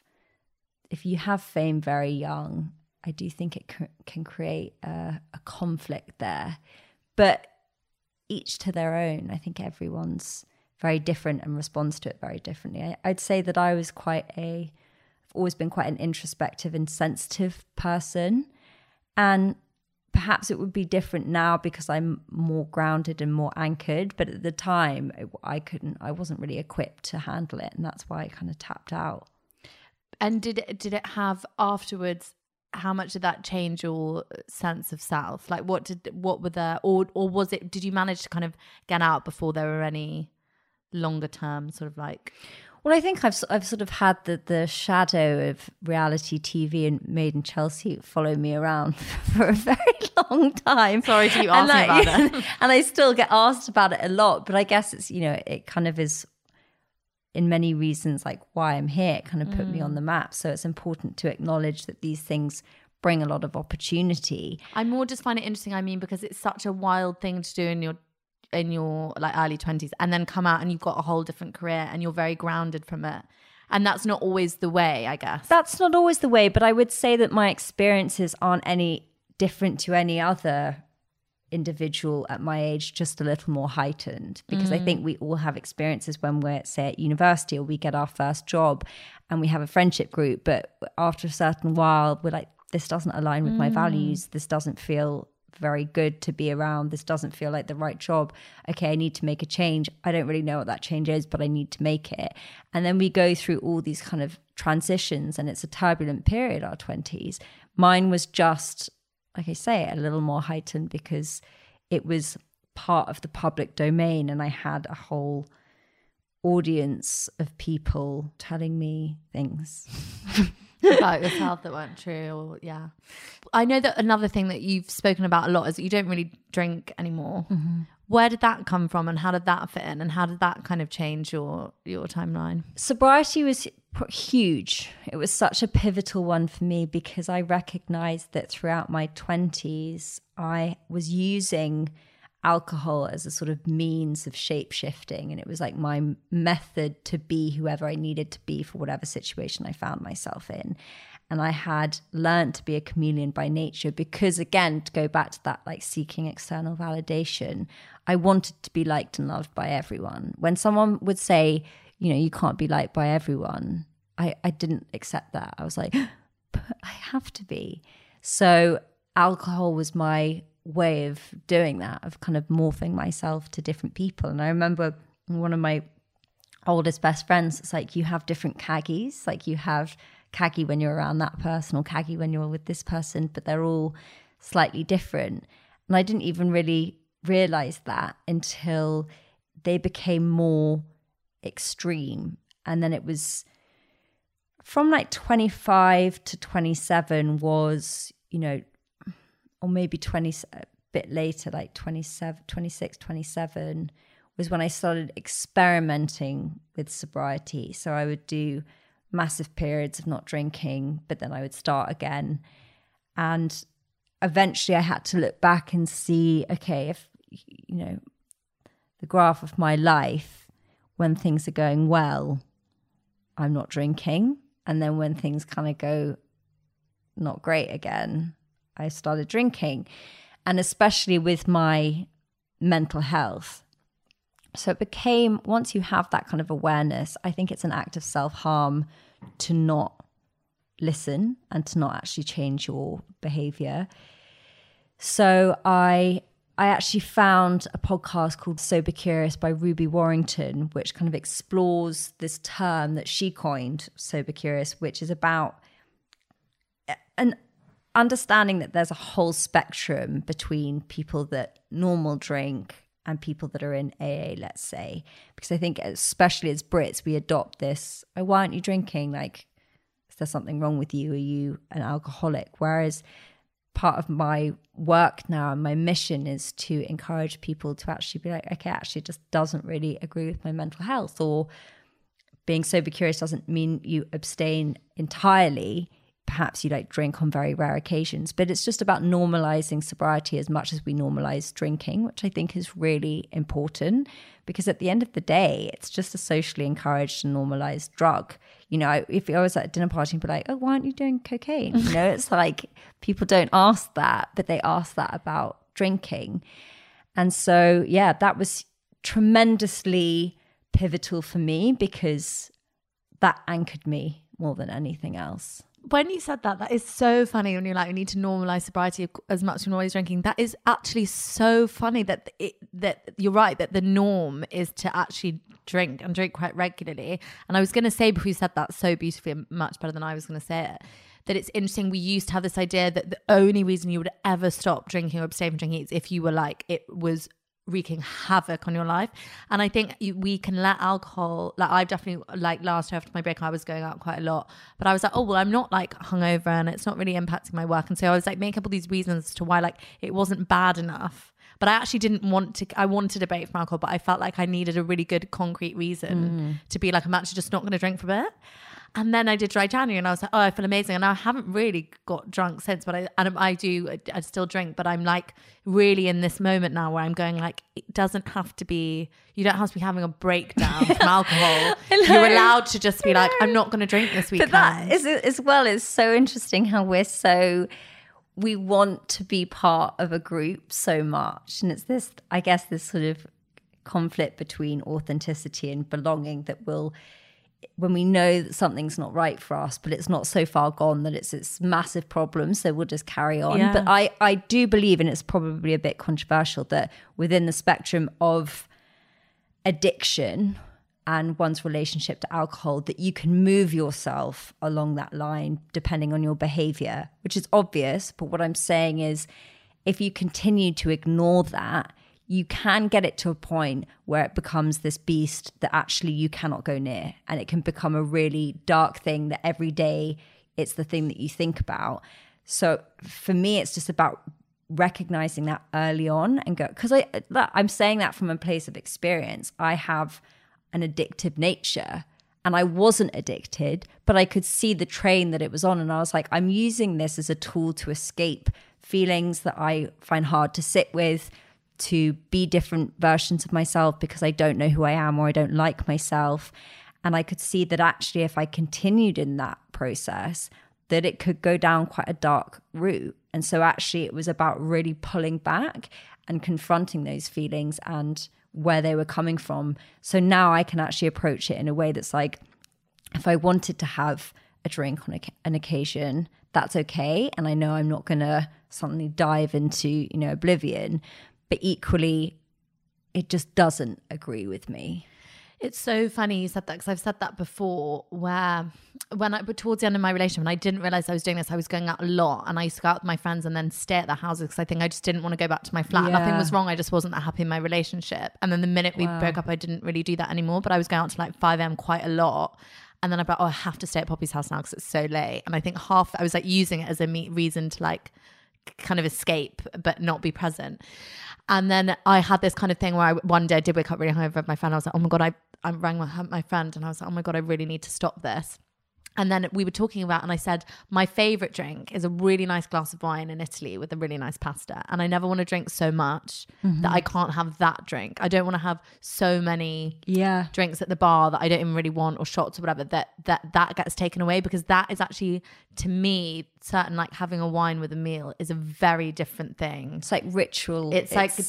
Speaker 4: fame very young, I do think it can create a conflict there. But each to their own. I think everyone's very different and responds to it very differently. I'd say that I was I've always been quite an introspective and sensitive person. And perhaps it would be different now because I'm more grounded and more anchored. But at the time, I wasn't really equipped to handle it. And that's why I kind of tapped out.
Speaker 3: And did it have afterwards, how much did that change your sense of self? Like what were the, or was it, did you manage to kind of get out before there were any longer term sort of like?
Speaker 4: Well, I think I've sort of had the shadow of reality TV and Made in Chelsea follow me around for a very long time.
Speaker 3: Sorry to keep asking about it.
Speaker 4: And I still get asked about it a lot, but I guess it's, it kind of is in many reasons like why I'm here. It kind of put me on the map. So it's important to acknowledge that these things bring a lot of opportunity.
Speaker 3: I more just find it interesting, because it's such a wild thing to do in your like early 20s and then come out and you've got a whole different career and you're very grounded from it. And that's not always the way, I guess. That's
Speaker 4: not always the way, but I would say that my experiences aren't any different to any other individual at my age, just a little more heightened, because I think we all have experiences when we're, say, at university or we get our first job and we have a friendship group, but after a certain while we're like, this doesn't align with my values, this doesn't feel very good to be around. This doesn't feel like the right job. Okay, I need to make a change. I don't really know what that change is, but I need to make it. And then we go through all these kind of transitions, and it's a turbulent period, our 20s. Mine was just, like I say, a little more heightened because it was part of the public domain, and I had a whole audience of people telling me things
Speaker 3: about yourself that weren't true. Or I know that another thing that you've spoken about a lot is that you don't really drink anymore. Where did that come from, and how did that fit in, and how did that kind of change your timeline?
Speaker 4: Sobriety was huge. It was such a pivotal one for me because I recognized that throughout my 20s I was using alcohol as a sort of means of shape-shifting, and it was like my method to be whoever I needed to be for whatever situation I found myself in. And I had learned to be a chameleon by nature because, again, to go back to that like seeking external validation, I wanted to be liked and loved by everyone. When someone would say, you know, you can't be liked by everyone, I didn't accept that. I was like, but I have to be. So alcohol was my way of doing that, of kind of morphing myself to different people. And I remember one of my oldest best friends, it's like, you have different Caggies, like you have Caggie when you're around that person or Caggie when you're with this person, but they're all slightly different. And I didn't even really realize that until they became more extreme. And then it was from like 25 to 27 was, you know, or maybe 20, a bit later, like 27, 26, 27, was when I started experimenting with sobriety. So I would do massive periods of not drinking, but then I would start again. And eventually I had to look back and see, okay, if, you know, the graph of my life, when things are going well, I'm not drinking. And then when things kind of go not great again, I started drinking, and especially with my mental health. So it became, once you have that kind of awareness, I think it's an act of self-harm to not listen and to not actually change your behavior. So I actually found a podcast called Sober Curious by Ruby Warrington, which kind of explores this term that she coined, Sober Curious, which is about an understanding that there's a whole spectrum between people that normal drink and people that are in AA, let's say. Because I think especially as Brits, we adopt this, oh, why aren't you drinking? Like, is there something wrong with you? Are you an alcoholic? Whereas part of my work now and my mission is to encourage people to actually be like, okay, actually it just doesn't really agree with my mental health, or being sober curious doesn't mean you abstain entirely. Perhaps you like drink on very rare occasions, but it's just about normalizing sobriety as much as we normalize drinking, which I think is really important, because at the end of the day, it's just a socially encouraged and normalized drug. You know, if I was at a dinner party and be like, oh, why aren't you doing cocaine? You know, it's like people don't ask that, but they ask that about drinking. And so, yeah, that was tremendously pivotal for me because that anchored me more than anything else.
Speaker 3: When you said that is so funny. When you're like, we need to normalize sobriety as much as normalize drinking. That is actually so funny that that you're right, that the norm is to actually drink and drink quite regularly. And I was going to say, before you said that so beautifully, much better than I was going to say it, that it's interesting. We used to have this idea that the only reason you would ever stop drinking or abstain from drinking is if you were like, it was wreaking havoc on your life. And I think we can let alcohol, like I've definitely, like last year after my break I was going out quite a lot, but I was like, oh well, I'm not like hungover and it's not really impacting my work. And so I was like making up all these reasons to why like it wasn't bad enough, but I actually didn't want to, I wanted a break from alcohol, but I felt like I needed a really good concrete reason to be like, I'm actually just not going to drink for a bit. And then I did dry January and I was like, oh, I feel amazing. And I haven't really got drunk since, but I still drink, but I'm like really in this moment now where I'm going like, it doesn't have to be, you don't have to be having a breakdown from alcohol. You're allowed to just be like, I'm not going to drink this weekend.
Speaker 4: But that is, as well, is so interesting how we want to be part of a group so much. And it's this, I guess, this sort of conflict between authenticity and belonging that will when we know that something's not right for us, but it's not so far gone that it's massive problem, so we'll just carry on.
Speaker 3: Yeah.
Speaker 4: But I do believe, and it's probably a bit controversial, that within the spectrum of addiction and one's relationship to alcohol, that you can move yourself along that line depending on your behavior, which is obvious. But what I'm saying is, if you continue to ignore that, you can get it to a point where it becomes this beast that actually you cannot go near. And it can become a really dark thing that every day it's the thing that you think about. So for me, it's just about recognizing that early on and go, because I'm saying that from a place of experience. I have an addictive nature and I wasn't addicted, but I could see the train that it was on. And I was like, I'm using this as a tool to escape feelings that I find hard to sit with, to be different versions of myself because I don't know who I am or I don't like myself. And I could see that actually if I continued in that process, that it could go down quite a dark route. And so actually it was about really pulling back and confronting those feelings and where they were coming from. So now I can actually approach it in a way that's like, if I wanted to have a drink on an occasion, that's okay. And I know I'm not going to suddenly dive into, oblivion. But equally, it just doesn't agree with me.
Speaker 3: It's so funny you said that, because I've said that before, where but towards the end of my relationship, and I didn't realize I was doing this, I was going out a lot and I used to go out with my friends and then stay at their houses because I think I just didn't want to go back to my flat.
Speaker 4: Yeah.
Speaker 3: Nothing was wrong. I just wasn't that happy in my relationship. And then the minute we broke up, I didn't really do that anymore, but I was going out to like 5 a.m. quite a lot. And then I thought, I have to stay at Poppy's house now because it's so late. And I think I was like using it as a reason to like kind of escape but not be present. And then I had this kind of thing where one day I did wake up really hungover with my friend. I was like, oh my God, I rang my friend and I was like, oh my God, I really need to stop this. And then we were talking about, and I said, my favorite drink is a really nice glass of wine in Italy with a really nice pasta. And I never want to drink so much that I can't have that drink. I don't want to have so many drinks at the bar that I don't even really want, or shots or whatever, that gets taken away, because that is actually, to me, certain like having a wine with a meal is a very different thing.
Speaker 4: It's like ritual.
Speaker 3: It's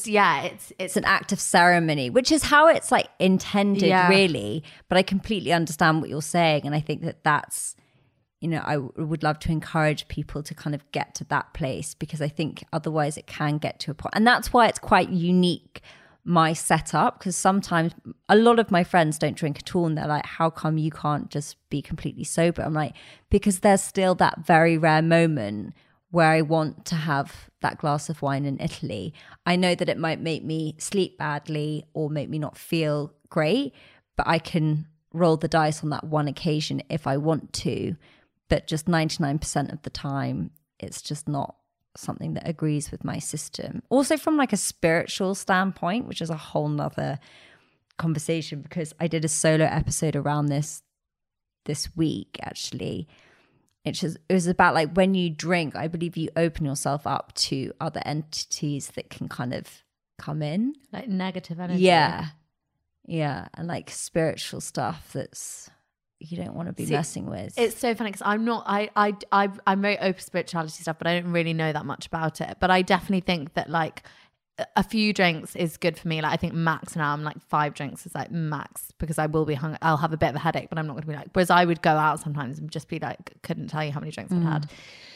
Speaker 4: an act of ceremony, which is how it's like intended, really. But I completely understand what you're saying. And I think that's, I would love to encourage people to kind of get to that place, because I think otherwise it can get to a point. And that's why it's quite unique, my setup, because sometimes a lot of my friends don't drink at all and they're like, how come you can't just be completely sober? I'm like, because there's still that very rare moment where I want to have that glass of wine in Italy. I know that it might make me sleep badly or make me not feel great, but I can roll the dice on that one occasion if I want to. But just 99% of the time, it's just not something that agrees with my system. Also from like a spiritual standpoint, which is a whole nother conversation, because I did a solo episode around this week, actually. It was about like, when you drink, I believe you open yourself up to other entities that can kind of come in.
Speaker 3: Like negative energy.
Speaker 4: Yeah. And like spiritual stuff that's, you don't want to be messing with.
Speaker 3: It's so funny because I'm very open spirituality stuff, but I don't really know that much about it. But I definitely think that like a few drinks is good for me. Like I think max now, I'm like 5 drinks is like max, because I will be hungry. I'll have a bit of a headache, but I'm not going to be like, whereas I would go out sometimes and just be like, couldn't tell you how many drinks I've had.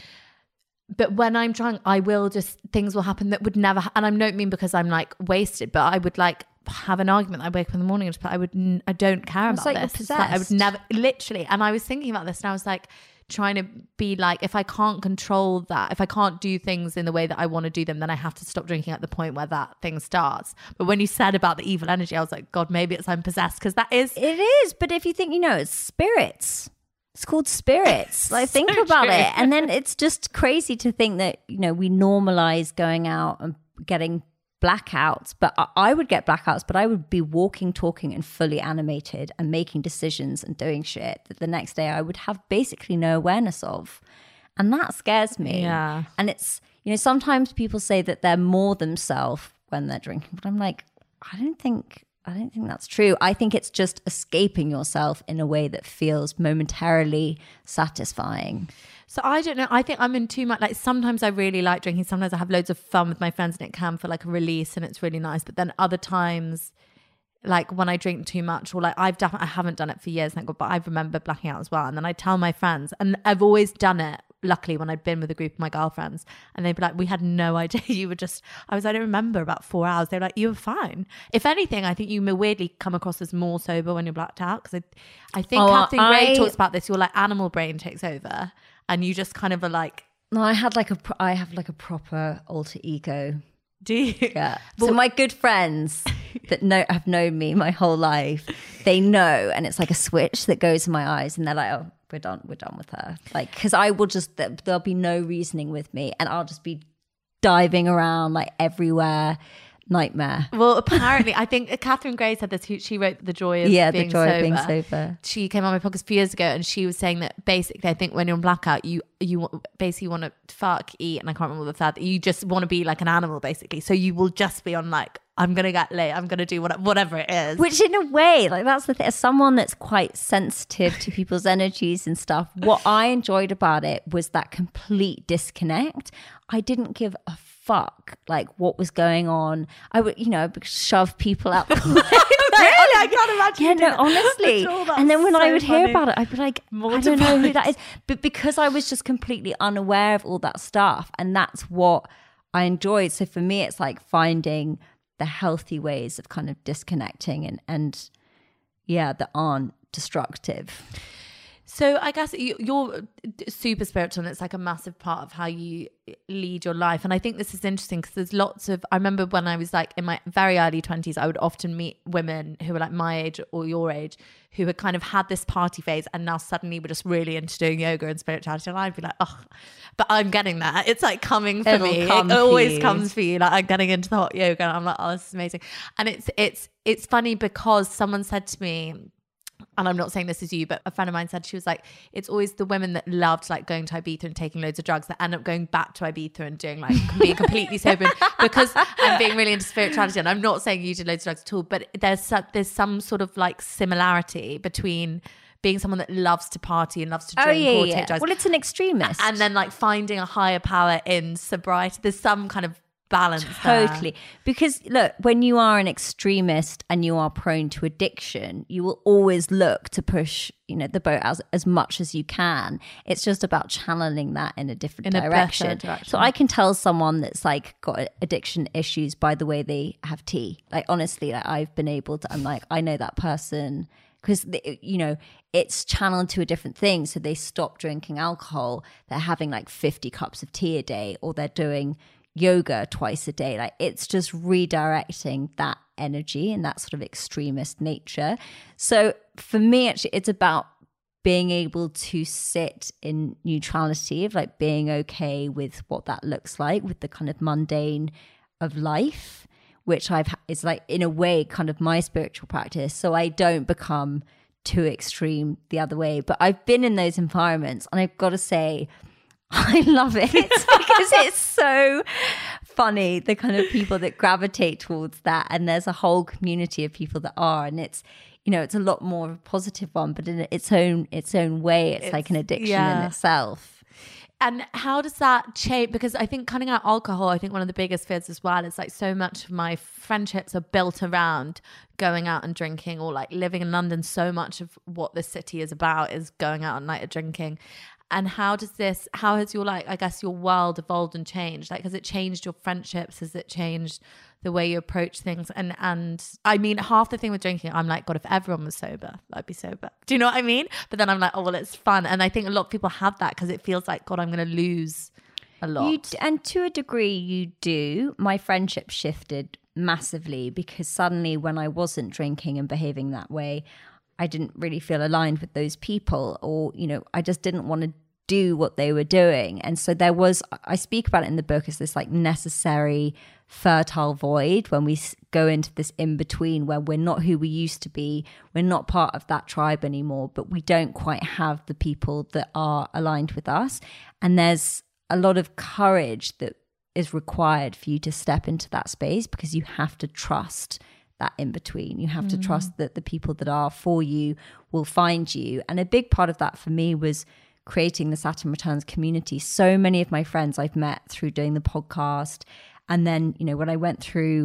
Speaker 3: But when I'm drunk, I will just, things will happen that would never, and I don't mean because I'm like wasted, but I would like have an argument. I wake up in the morning and just, I don't care about
Speaker 4: like
Speaker 3: this. Like I would never, literally. And I was thinking about this and I was like, trying to be like, if I can't control that, if I can't do things in the way that I want to do them, then I have to stop drinking at the point where that thing starts. But when you said about the evil energy, I was like, God, maybe it's I'm possessed, because that is.
Speaker 4: It is. But if you think, it's spirits. It's called spirits. Like, think
Speaker 3: So
Speaker 4: about
Speaker 3: true.
Speaker 4: it. And then it's just crazy to think that, we normalize going out and getting blackouts. But I would get blackouts, but I would be walking, talking and fully animated and making decisions and doing shit that the next day I would have basically no awareness of. And that scares me.
Speaker 3: Yeah.
Speaker 4: And it's, sometimes people say that they're more themselves when they're drinking, but I'm like, I don't think that's true. I think it's just escaping yourself in a way that feels momentarily satisfying.
Speaker 3: So I don't know. I think I'm in too much. Like sometimes I really like drinking. Sometimes I have loads of fun with my friends and it can feel like a release and it's really nice. But then other times like when I drink too much, or like I haven't done it for years, thank God, but I remember blacking out as well. And then I tell my friends, and I've always done it, luckily, when I'd been with a group of my girlfriends, and they'd be like, we had no idea you were just, I don't remember, about 4 hours. They're like, you were fine. If anything, I think you may weirdly come across as more sober when you're blacked out, because I think Catherine Gray talks about this, your like animal brain takes over and you just kind of are like,
Speaker 4: no, I have like a proper alter ego.
Speaker 3: do you?
Speaker 4: Yeah. So my good friends that have known me my whole life, they know, and it's like a switch that goes in my eyes, and they're like, oh, we're done with her. Like, because I will just, there'll be no reasoning with me, and I'll just be diving around like everywhere. Nightmare.
Speaker 3: Well, apparently, I think Catherine Gray said this. She wrote The Joy of Being Sober.
Speaker 4: Of Being Sober.
Speaker 3: She came on my podcast a few years ago, and she was saying that basically, I think when you're on blackout, you basically want to fuck, eat, and I can't remember the third. You just want to be like an animal, basically. So you will just be on like, I'm gonna get late. I'm gonna do whatever it is.
Speaker 4: Which, in a way, like that's the thing. As someone that's quite sensitive to people's energies and stuff, what I enjoyed about it was that complete disconnect. I didn't give a fuck like what was going on. I would, shove people out.
Speaker 3: Really? I can't imagine.
Speaker 4: Yeah, no, honestly. And then when I would hear about it, I'd be like,
Speaker 3: mortified.
Speaker 4: I don't know who that is. But because I was just completely unaware of all that stuff, and that's what I enjoyed. So for me, it's like finding the healthy ways of kind of disconnecting and that aren't destructive.
Speaker 3: So I guess you're super spiritual, and it's like a massive part of how you lead your life. And I think this is interesting because there's lots of, I remember when I was like in my very early 20s, I would often meet women who were like my age or your age, who had kind of had this party phase and now suddenly were just really into doing yoga and spirituality. And I'd be like, oh, but I'm getting there. It's like coming for me. It always comes for you. Like I'm getting into the hot yoga and I'm like, oh, this is amazing. And it's funny because someone said to me, and I'm not saying this is you, but a friend of mine said, she was like, it's always the women that loved like going to Ibiza and taking loads of drugs that end up going back to Ibiza and doing like being completely sober, because I'm being really into spirituality. And I'm not saying you did loads of drugs at all, but there's some sort of like similarity between being someone that loves to party and loves to drink or take drugs.
Speaker 4: Well, it's an extremist.
Speaker 3: And then like finding a higher power in sobriety. There's some kind of balance
Speaker 4: totally there. Because look, when you are an extremist and you are prone to addiction, you will always look to push the boat as much as you can. It's just about channeling that in a different direction. So I can tell someone that's like got addiction issues by the way they have tea. Like honestly, like I've been able to, I'm like, I know that person because it's channeled to a different thing. So they stop drinking alcohol, they're having like 50 cups of tea a day, or they're doing yoga twice a day. Like it's just redirecting that energy and that sort of extremist nature. So for me, actually, it's about being able to sit in neutrality of like being okay with what that looks like, with the kind of mundane of life, which is like in a way kind of my spiritual practice. So I don't become too extreme the other way. But I've been in those environments, and I've got to say, I love it because it's so funny, the kind of people that gravitate towards that. And there's a whole community of people that are, and it's, it's a lot more of a positive one, but in its own way, it's like an addiction in itself.
Speaker 3: And how does that change? Because I think cutting out alcohol, I think one of the biggest fears as well is like so much of my friendships are built around going out and drinking, or like living in London. So much of what this city is about is going out at night and drinking. And how has your like, I guess your world evolved and changed? Like, has it changed your friendships? Has it changed the way you approach things? And I mean, half the thing with drinking, I'm like, God, if everyone was sober, I'd be sober. Do you know what I mean? But then I'm like, oh, well, it's fun. And I think a lot of people have that because it feels like, God, I'm going to lose a lot.
Speaker 4: And to a degree you do. My friendship shifted massively because suddenly when I wasn't drinking and behaving that way, I didn't really feel aligned with those people, or, I just didn't want to do what they were doing. And so I speak about it in the book as this like necessary fertile void when we go into this in between where we're not who we used to be, we're not part of that tribe anymore, but we don't quite have the people that are aligned with us. And there's a lot of courage that is required for you to step into that space, because you have to trust that in between. You have to trust that the people that are for you will find you. And a big part of that for me was creating the Saturn Returns community. So many of my friends I've met through doing the podcast. And then, when I went through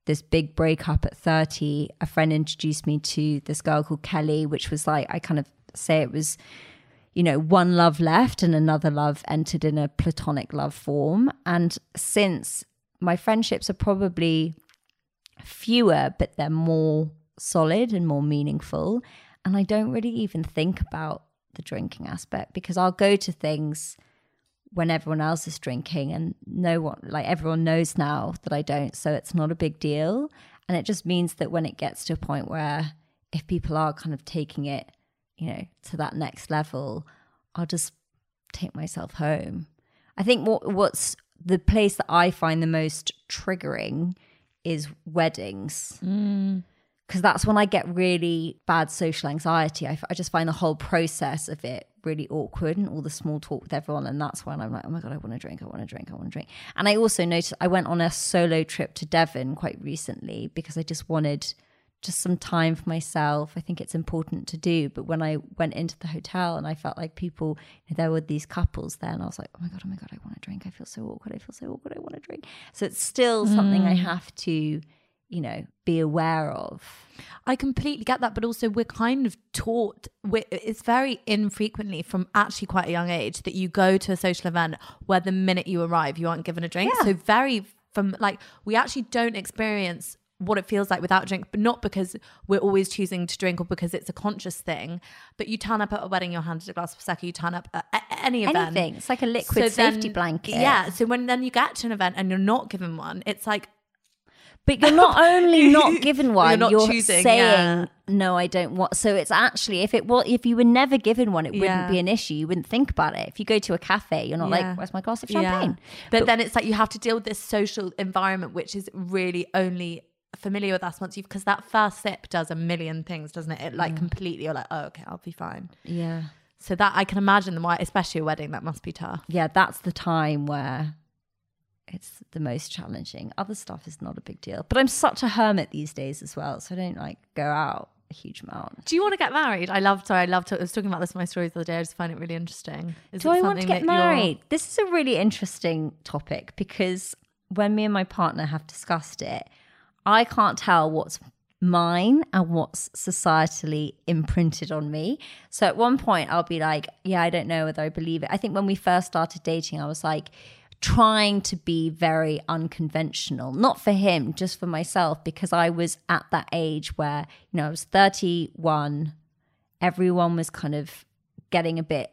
Speaker 4: this big breakup at 30, a friend introduced me to this girl called Kelly, which was like, I kind of say it was, you know, one love left and another love entered in a platonic love form. And since, my friendships are probably fewer, but they're more solid and more meaningful. And I don't really even think about the drinking aspect, because I'll go to things when everyone else is drinking and no one, like everyone knows now that I don't, so it's not a big deal. And it just means that when it gets to a point where if people are kind of taking it, you know, to that next level, I'll just take myself home. I think what's the place that I find the most triggering is weddings. Because that's when I get really bad social anxiety. I just find the whole process of it really awkward, and all the small talk with everyone. And that's when I'm like, oh my God, I want to drink. And I also noticed I went on a solo trip to Devon quite recently because I just wanted just some time for myself. I think it's important to do. But when I went into the hotel and I felt like people, you know, there were these couples there, and I was like, oh my God, I want to drink. I feel so awkward. I want to drink. So it's still something I have to, you know, be aware of.
Speaker 3: I completely get that, but also we're kind of taught, it's very infrequently from actually quite a young age that you go to a social event where the minute you arrive you aren't given a drink. So we actually don't experience what it feels like without a drink, but not because we're always choosing to drink or because it's a conscious thing, but you turn up at a wedding, you're handed a glass of Prosecco, you turn up at any event.
Speaker 4: Anything. It's like a liquid safety blanket.
Speaker 3: Yeah, so when then you get to an event and you're not given one, it's like,
Speaker 4: but you're not only not given one,
Speaker 3: you're
Speaker 4: you're
Speaker 3: choosing,
Speaker 4: saying, no, I don't want. So it's actually, if you were never given one, it wouldn't be an issue. You wouldn't think about it. If you go to a cafe, you're not like, where's my glass of champagne?
Speaker 3: But then it's like you have to deal with this social environment, which is really only familiar with us once you've, because that first sip does a million things, doesn't it? It like completely, you're like, oh, okay, I'll be fine.
Speaker 4: Yeah.
Speaker 3: So that I can imagine why, especially a wedding, that must be tough.
Speaker 4: Yeah, that's the time where it's the most challenging. Other stuff is not a big deal. But I'm such a hermit these days as well, so I don't like go out a huge amount.
Speaker 3: Do you want to get married? I was talking about this in my stories the other day. I just find it really interesting.
Speaker 4: Do I want to get married? This is a really interesting topic, because when me and my partner have discussed it, I can't tell what's mine and what's societally imprinted on me. So at one point I'll be like, yeah, I don't know whether I believe it. I think when we first started dating, I was like trying to be very unconventional, not for him, just for myself, because I was at that age where, you know, I was 31. Everyone was kind of getting a bit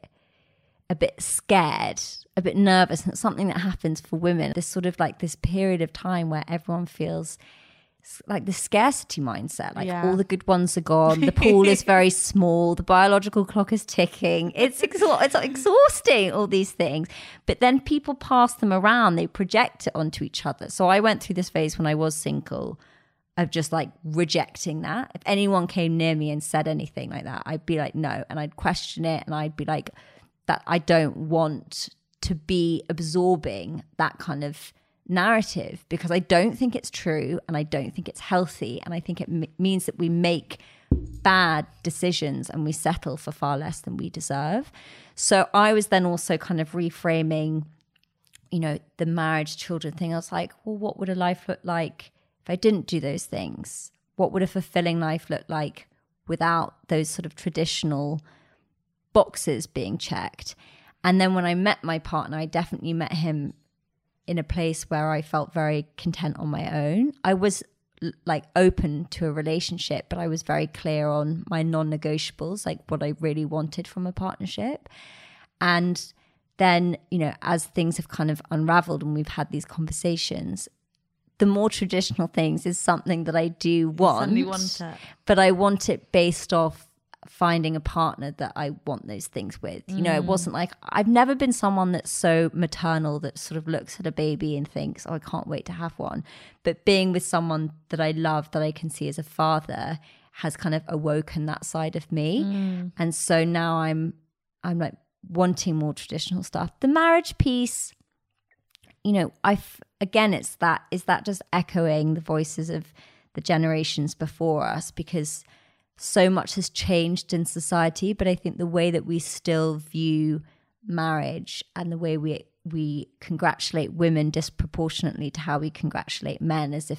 Speaker 4: scared, a bit nervous. And it's something that happens for women. This sort of like this period of time where everyone feels like the scarcity mindset, like all the good ones are gone, the pool is very small, the biological clock is ticking, it's exhausting, all these things. But then people pass them around, they project it onto each other. So I went through this phase when I was single of just like rejecting that. If anyone came near me and said anything like that, I'd be like, no, and I'd question it, and I'd be like, that I don't want to be absorbing that kind of narrative, because I don't think it's true and I don't think it's healthy, and I think it means that we make bad decisions and we settle for far less than we deserve. So I was then also kind of reframing, you know, the marriage, children thing. I was like, well, what would a life look like if I didn't do those things? What would a fulfilling life look like without those sort of traditional boxes being checked? And then when I met my partner, I definitely met him in a place where I felt very content on my own. I was like open to a relationship, but I was very clear on my non-negotiables, like what I really wanted from a partnership. And then, you know, as things have kind of unraveled and we've had these conversations, the more traditional things is something that I do want, but I want it based off finding a partner that I want those things with. You know, it wasn't like, I've never been someone that's so maternal that sort of looks at a baby and thinks, oh, I can't wait to have one. But being with someone that I love, that I can see as a father, has kind of awoken that side of me. And so now I'm like wanting more traditional stuff. The marriage piece, you know, again, is that just echoing the voices of the generations before us, because so much has changed in society, but I think the way that we still view marriage and the way we congratulate women disproportionately to how we congratulate men, as if they've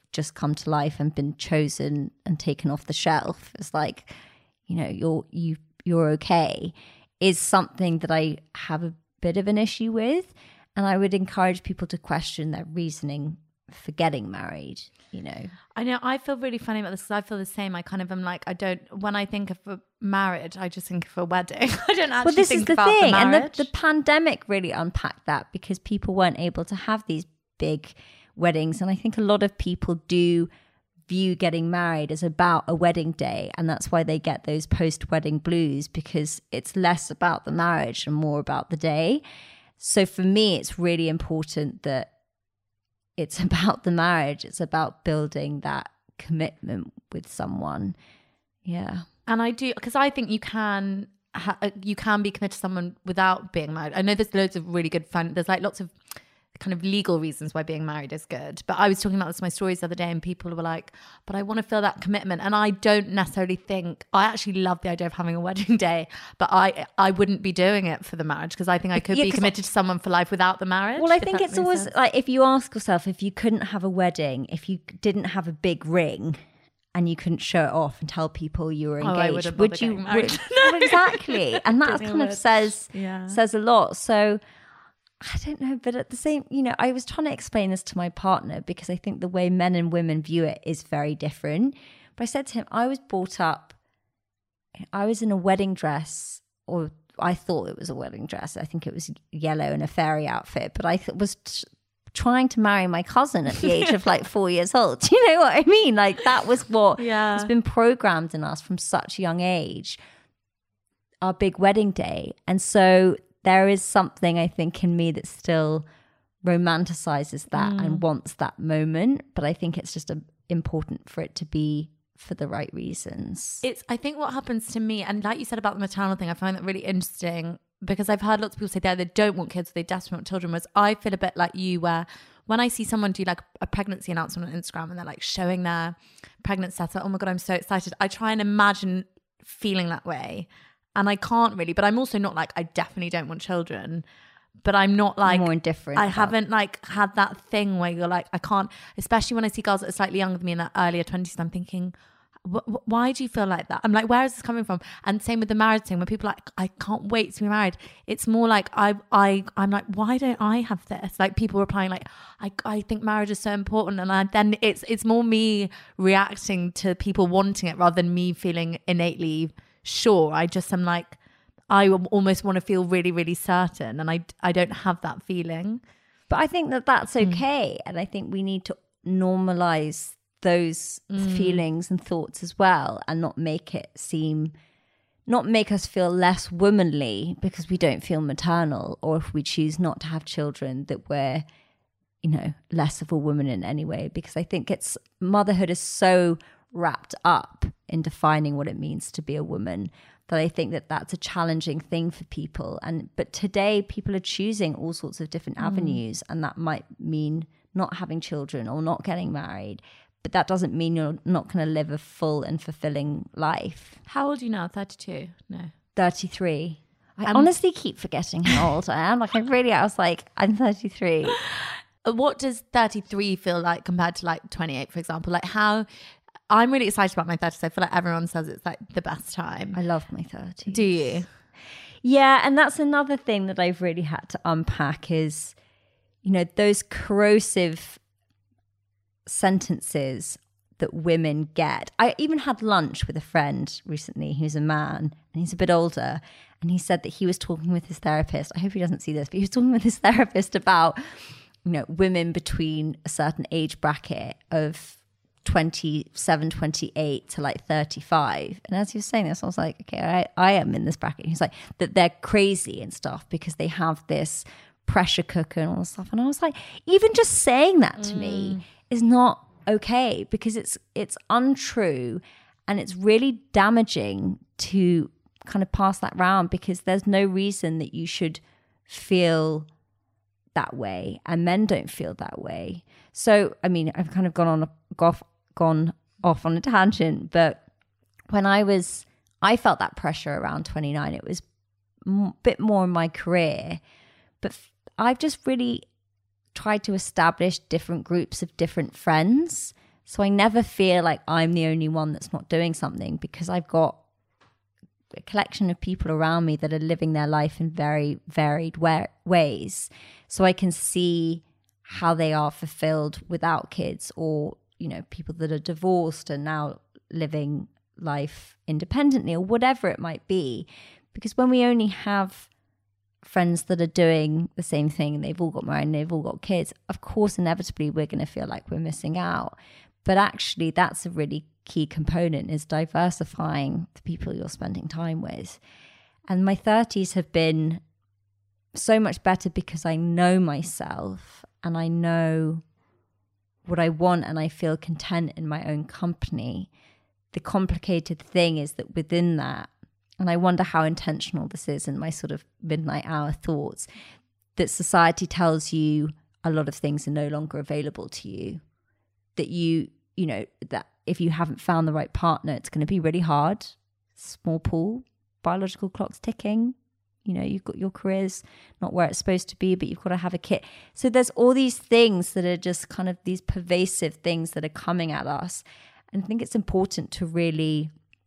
Speaker 4: just come to life and been chosen and taken off the shelf. It's like, you know, you're okay, is something that I have a bit of an issue with. And I would encourage people to question their reasoning for getting married, you know.
Speaker 3: I know, I feel really funny about this because I feel the same. I kind of am like, when I think of a marriage, I just think of a wedding. I don't actually think about the marriage.
Speaker 4: And the pandemic really unpacked that, because people weren't able to have these big weddings. And I think a lot of people do view getting married as about a wedding day, and that's why they get those post-wedding blues, because it's less about the marriage and more about the day. So for me, it's really important that it's about the marriage. It's about building that commitment with someone. Yeah.
Speaker 3: And I do, because I think you can be committed to someone without being married. I know there's loads of really good fun. There's like lots of kind of legal reasons why being married is good. But I was talking about this in my stories the other day, and people were like, but I want to feel that commitment. And I don't necessarily think, I actually love the idea of having a wedding day, but I wouldn't be doing it for the marriage, because I think I could be committed to someone for life without the marriage.
Speaker 4: Well, I think it's always like, if you ask yourself, if you couldn't have a wedding, if you didn't have a big ring and you couldn't show it off and tell people you were engaged, would you? No, exactly. And that kind of says a lot. So I don't know, but at the same, you know, I was trying to explain this to my partner, because I think the way men and women view it is very different. But I said to him, I was brought up, I was in a wedding dress, or I thought it was a wedding dress. I think it was yellow and a fairy outfit, but I was trying to marry my cousin at the age of like 4 years old. Do you know what I mean? Like, that was what has been programmed in us from such a young age, our big wedding day. And so there is something, I think, in me that still romanticizes that and wants that moment. But I think it's just important for it to be for the right reasons.
Speaker 3: I think what happens to me, and like you said about the maternal thing, I find that really interesting, because I've heard lots of people say they don't want kids, or they desperately want children, whereas I feel a bit like you, where when I see someone do like a pregnancy announcement on Instagram and they're like showing their pregnancy status, oh my God, I'm so excited. I try and imagine feeling that way. And I can't really, but I'm also not like, I definitely don't want children, but I'm not like
Speaker 4: more indifferent.
Speaker 3: I haven't like had that thing where you're like, I can't, especially when I see girls that are slightly younger than me in their earlier 20s, and I'm thinking, why do you feel like that? I'm like, where is this coming from? And same with the marriage thing, when people are like, I can't wait to be married. It's more like I'm like, why don't I have this? Like, people replying like, I think marriage is so important, and then it's more me reacting to people wanting it rather than me feeling innately sure. I just am like, I almost want to feel really, really certain, and I don't have that feeling.
Speaker 4: But I think that that's okay, and I think we need to normalize those feelings and thoughts as well, and not make us feel less womanly because we don't feel maternal, or if we choose not to have children, that we're, you know, less of a woman in any way. Because I think motherhood is so wrapped up in defining what it means to be a woman that I think that that's a challenging thing for people. But today people are choosing all sorts of different avenues, and that might mean not having children or not getting married, but that doesn't mean you're not going to live a full and fulfilling life.
Speaker 3: How old are you now? 32? No.
Speaker 4: 33. I honestly keep forgetting how old I am. Like, I was like, I'm 33.
Speaker 3: What does 33 feel like compared to like 28, for example? Like, how... I'm really excited about my 30s. I feel like everyone says it's like the best time.
Speaker 4: I love my 30s.
Speaker 3: Do you?
Speaker 4: Yeah, and that's another thing that I've really had to unpack is, you know, those corrosive sentences that women get. I even had lunch with a friend recently who's a man, and he's a bit older, and he said that he was talking with his therapist. I hope he doesn't see this, but he was talking with his therapist about, you know, women between a certain age bracket of 27, 28 to like 35. And as he was saying this, I was like, okay, I am in this bracket. He's like, that they're crazy and stuff because they have this pressure cooker and all this stuff. And I was like, even just saying that to me is not okay, because it's untrue, and it's really damaging to kind of pass that round, because there's no reason that you should feel that way, and men don't feel that way. So, I mean, I've kind of gone off on a tangent, but when I felt that pressure around 29. It was a bit more in my career, but I've just really tried to establish different groups of different friends. So I never feel like I'm the only one that's not doing something, because I've got a collection of people around me that are living their life in very varied ways. So I can see how they are fulfilled without kids, or, you know, people that are divorced and now living life independently, or whatever it might be. Because when we only have friends that are doing the same thing and they've all got married and they've all got kids, of course, inevitably we're going to feel like we're missing out. But actually, that's a really key component, is diversifying the people you're spending time with. And my 30s have been so much better because I know myself and I know what I want, and I feel content in my own company. The complicated thing is that within that, and I wonder how intentional this is in my sort of midnight hour thoughts, that society tells you a lot of things are no longer available to you. That you know, that if you haven't found the right partner, it's going to be really hard. Small pool, biological clock's ticking. You know, you've got your career's not where it's supposed to be, but you've got to have a kid. So there's all these things that are just kind of these pervasive things that are coming at us. And I think it's important to really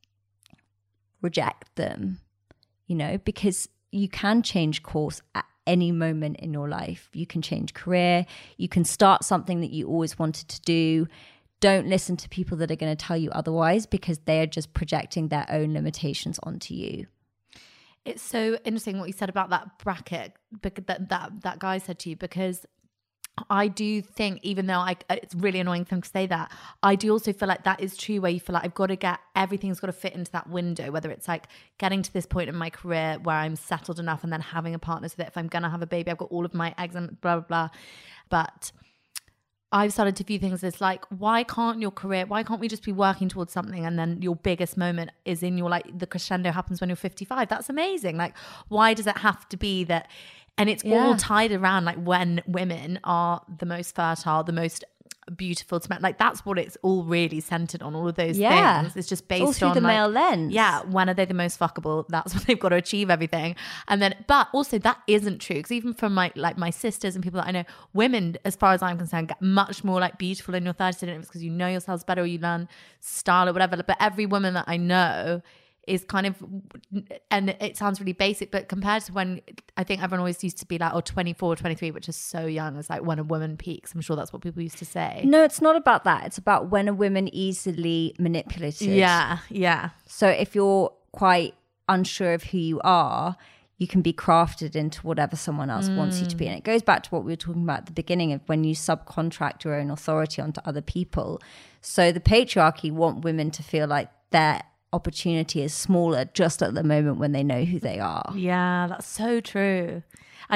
Speaker 4: reject them, you know, because you can change course at any moment in your life. You can change career. You can start something that you always wanted to do. Don't listen to people that are going to tell you otherwise, because they are just projecting their own limitations onto you.
Speaker 3: It's so interesting what you said about that bracket that guy said to you, because I do think, even though it's really annoying for him to say that, I do also feel like that is true, where you feel like I've got to get, everything's got to fit into that window, whether it's like getting to this point in my career where I'm settled enough, and then having a partner, so that if I'm going to have a baby, I've got all of my eggs and blah, blah, blah. But I've started to view things as like, why can't we just be working towards something, and then your biggest moment is in your, like, the crescendo happens when you're 55. That's amazing. Like, why does it have to be that? And it's all tied around like when women are the most fertile, the most beautiful to men. Like, that's what it's all really centered on. All of those things. It's just based
Speaker 4: all through
Speaker 3: on
Speaker 4: the
Speaker 3: like,
Speaker 4: male lens.
Speaker 3: Yeah, when are they the most fuckable? That's when they've got to achieve everything. And then, but also that isn't true, because even from my sisters and people that I know, women, as far as I'm concerned, get much more like beautiful in your 30s. I don't know if it's because you know yourselves better or you learn style or whatever. But every woman that I know is kind of, and it sounds really basic, but compared to when, I think everyone always used to be like, 24, 23, which is so young. It's like when a woman peaks. I'm sure that's what people used to say.
Speaker 4: No, it's not about that. It's about when a woman easily manipulated.
Speaker 3: Yeah.
Speaker 4: So if you're quite unsure of who you are, you can be crafted into whatever someone else wants you to be. And it goes back to what we were talking about at the beginning of when you subcontract your own authority onto other people. So the patriarchy want women to feel like their opportunity is smaller just at the moment when they know who they are.
Speaker 3: Yeah, that's so true.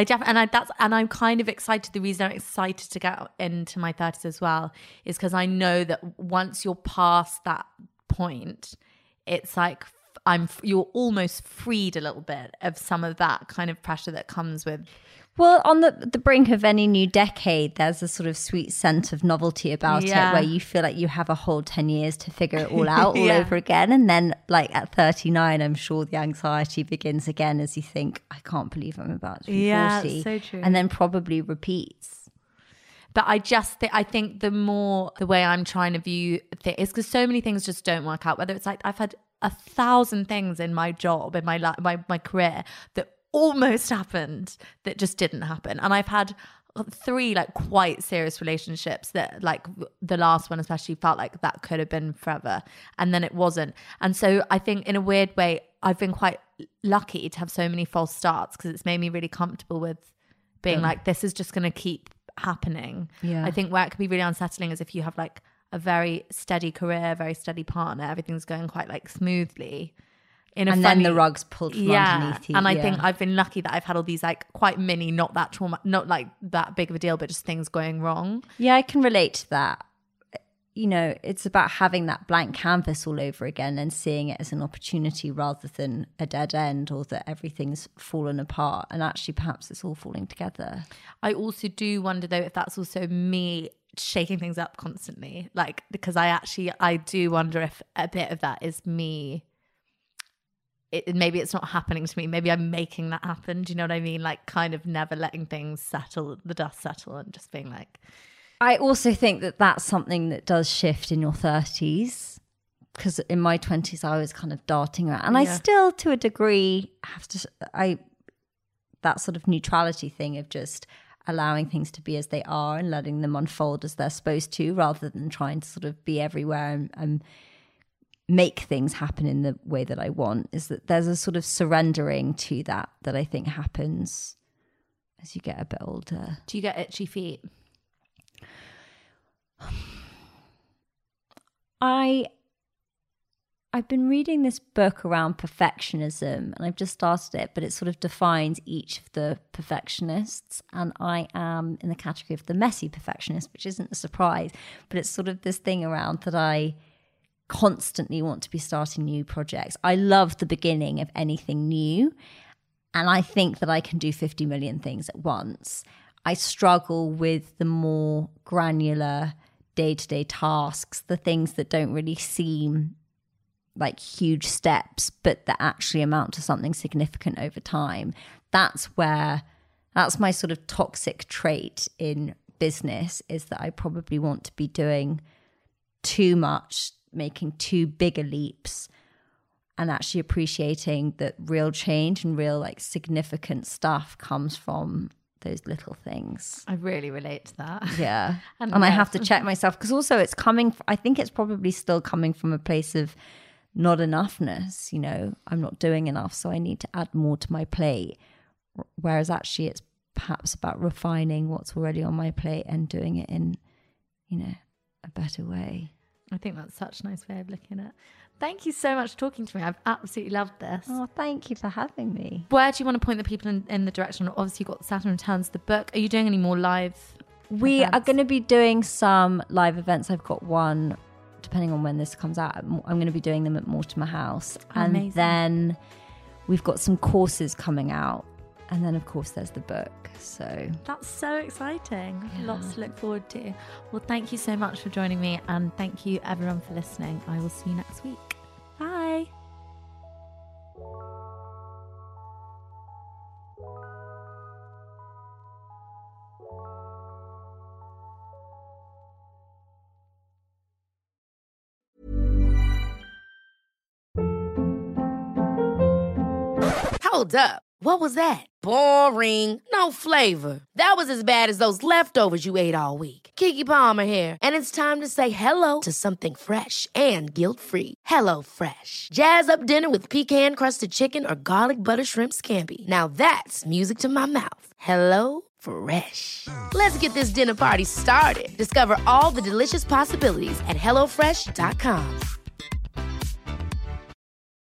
Speaker 3: I'm kind of excited. The reason I'm excited to get into my 30s as well is because I know that once you're past that point, it's like you're almost freed a little bit of some of that kind of pressure that comes with.
Speaker 4: Well, on the brink of any new decade, there's a sort of sweet scent of novelty about it, where you feel like you have a whole 10 years to figure it all out all over again. And then like at 39, I'm sure the anxiety begins again as you think, I can't believe I'm about to be 40.
Speaker 3: So true.
Speaker 4: And then probably repeats.
Speaker 3: But I think the way I'm trying to view things is because so many things just don't work out. Whether it's like I've had 1,000 things in my job, in my my career that almost happened that just didn't happen. And I've had 3 like quite serious relationships that, like, the last one especially felt like that could have been forever, and then it wasn't. And so I think in a weird way I've been quite lucky to have so many false starts, because it's made me really comfortable with being like, this is just going to keep happening. I think where it can be really unsettling is if you have like a very steady career, very steady partner, everything's going quite like smoothly, then the rug's pulled from underneath you. And I think I've been lucky that I've had all these like quite mini, not that trauma, not like that big of a deal, but just things going wrong. Yeah, I can relate to that. You know, it's about having that blank canvas all over again and seeing it as an opportunity rather than a dead end, or that everything's fallen apart and actually perhaps it's all falling together. I also do wonder though if that's also me shaking things up constantly, like, because I do wonder if a bit of that is me. Maybe it's not happening to me. Maybe I'm making that happen. Do you know what I mean? Like, kind of never letting things settle, the dust settle, and just being like,
Speaker 4: I also think that that's something that does shift in your 30s, because in my 20s I was kind of darting around, and I still to a degree have to, that sort of neutrality thing of just allowing things to be as they are and letting them unfold as they're supposed to, rather than trying to sort of be everywhere and make things happen in the way that I want, is that there's a sort of surrendering to that I think happens as you get a bit older.
Speaker 3: Do you get itchy feet?
Speaker 4: I've been reading this book around perfectionism, and I've just started it, but it sort of defines each of the perfectionists, and I am in the category of the messy perfectionist, which isn't a surprise, but it's sort of this thing around that I constantly want to be starting new projects. I love the beginning of anything new, and I think that I can do 50 million things at once. I struggle with the more granular day-to-day tasks, the things that don't really seem like huge steps, but that actually amount to something significant over time. That's my sort of toxic trait in business, is that I probably want to be doing too much, making too bigger leaps, and actually appreciating that real change and real like significant stuff comes from those little things.
Speaker 3: I really relate to that.
Speaker 4: Yeah. and I have to check myself, because also it's coming, I think it's probably still coming from a place of not enoughness. You know, I'm not doing enough, so I need to add more to my plate. Whereas actually it's perhaps about refining what's already on my plate and doing it in, you know, a better way.
Speaker 3: I think that's such a nice way of looking at it. Thank you so much for talking to me. I've absolutely loved this.
Speaker 4: Oh, thank you for having me.
Speaker 3: Where do you want to point the people in the direction? Obviously, you've got Saturn Returns, the book. Are you doing any more live
Speaker 4: We
Speaker 3: events?
Speaker 4: are going to be doing some live events. I've got one, depending on when this comes out. I'm going to be doing them at Mortimer House.
Speaker 3: Amazing.
Speaker 4: And then we've got some courses coming out. And then, of course, there's the book. So
Speaker 3: that's so exciting. Lots to look forward to. Well, thank you so much for joining me. And thank you, everyone, for listening. I will see you next week. Bye.
Speaker 7: Hold up. What was that? Boring. No flavor. That was as bad as those leftovers you ate all week. Keke Palmer here. And it's time to say hello to something fresh and guilt-free. Hello Fresh. Jazz up dinner with pecan-crusted chicken or garlic butter shrimp scampi. Now that's music to my mouth. Hello Fresh. Let's get this dinner party started. Discover all the delicious possibilities at HelloFresh.com.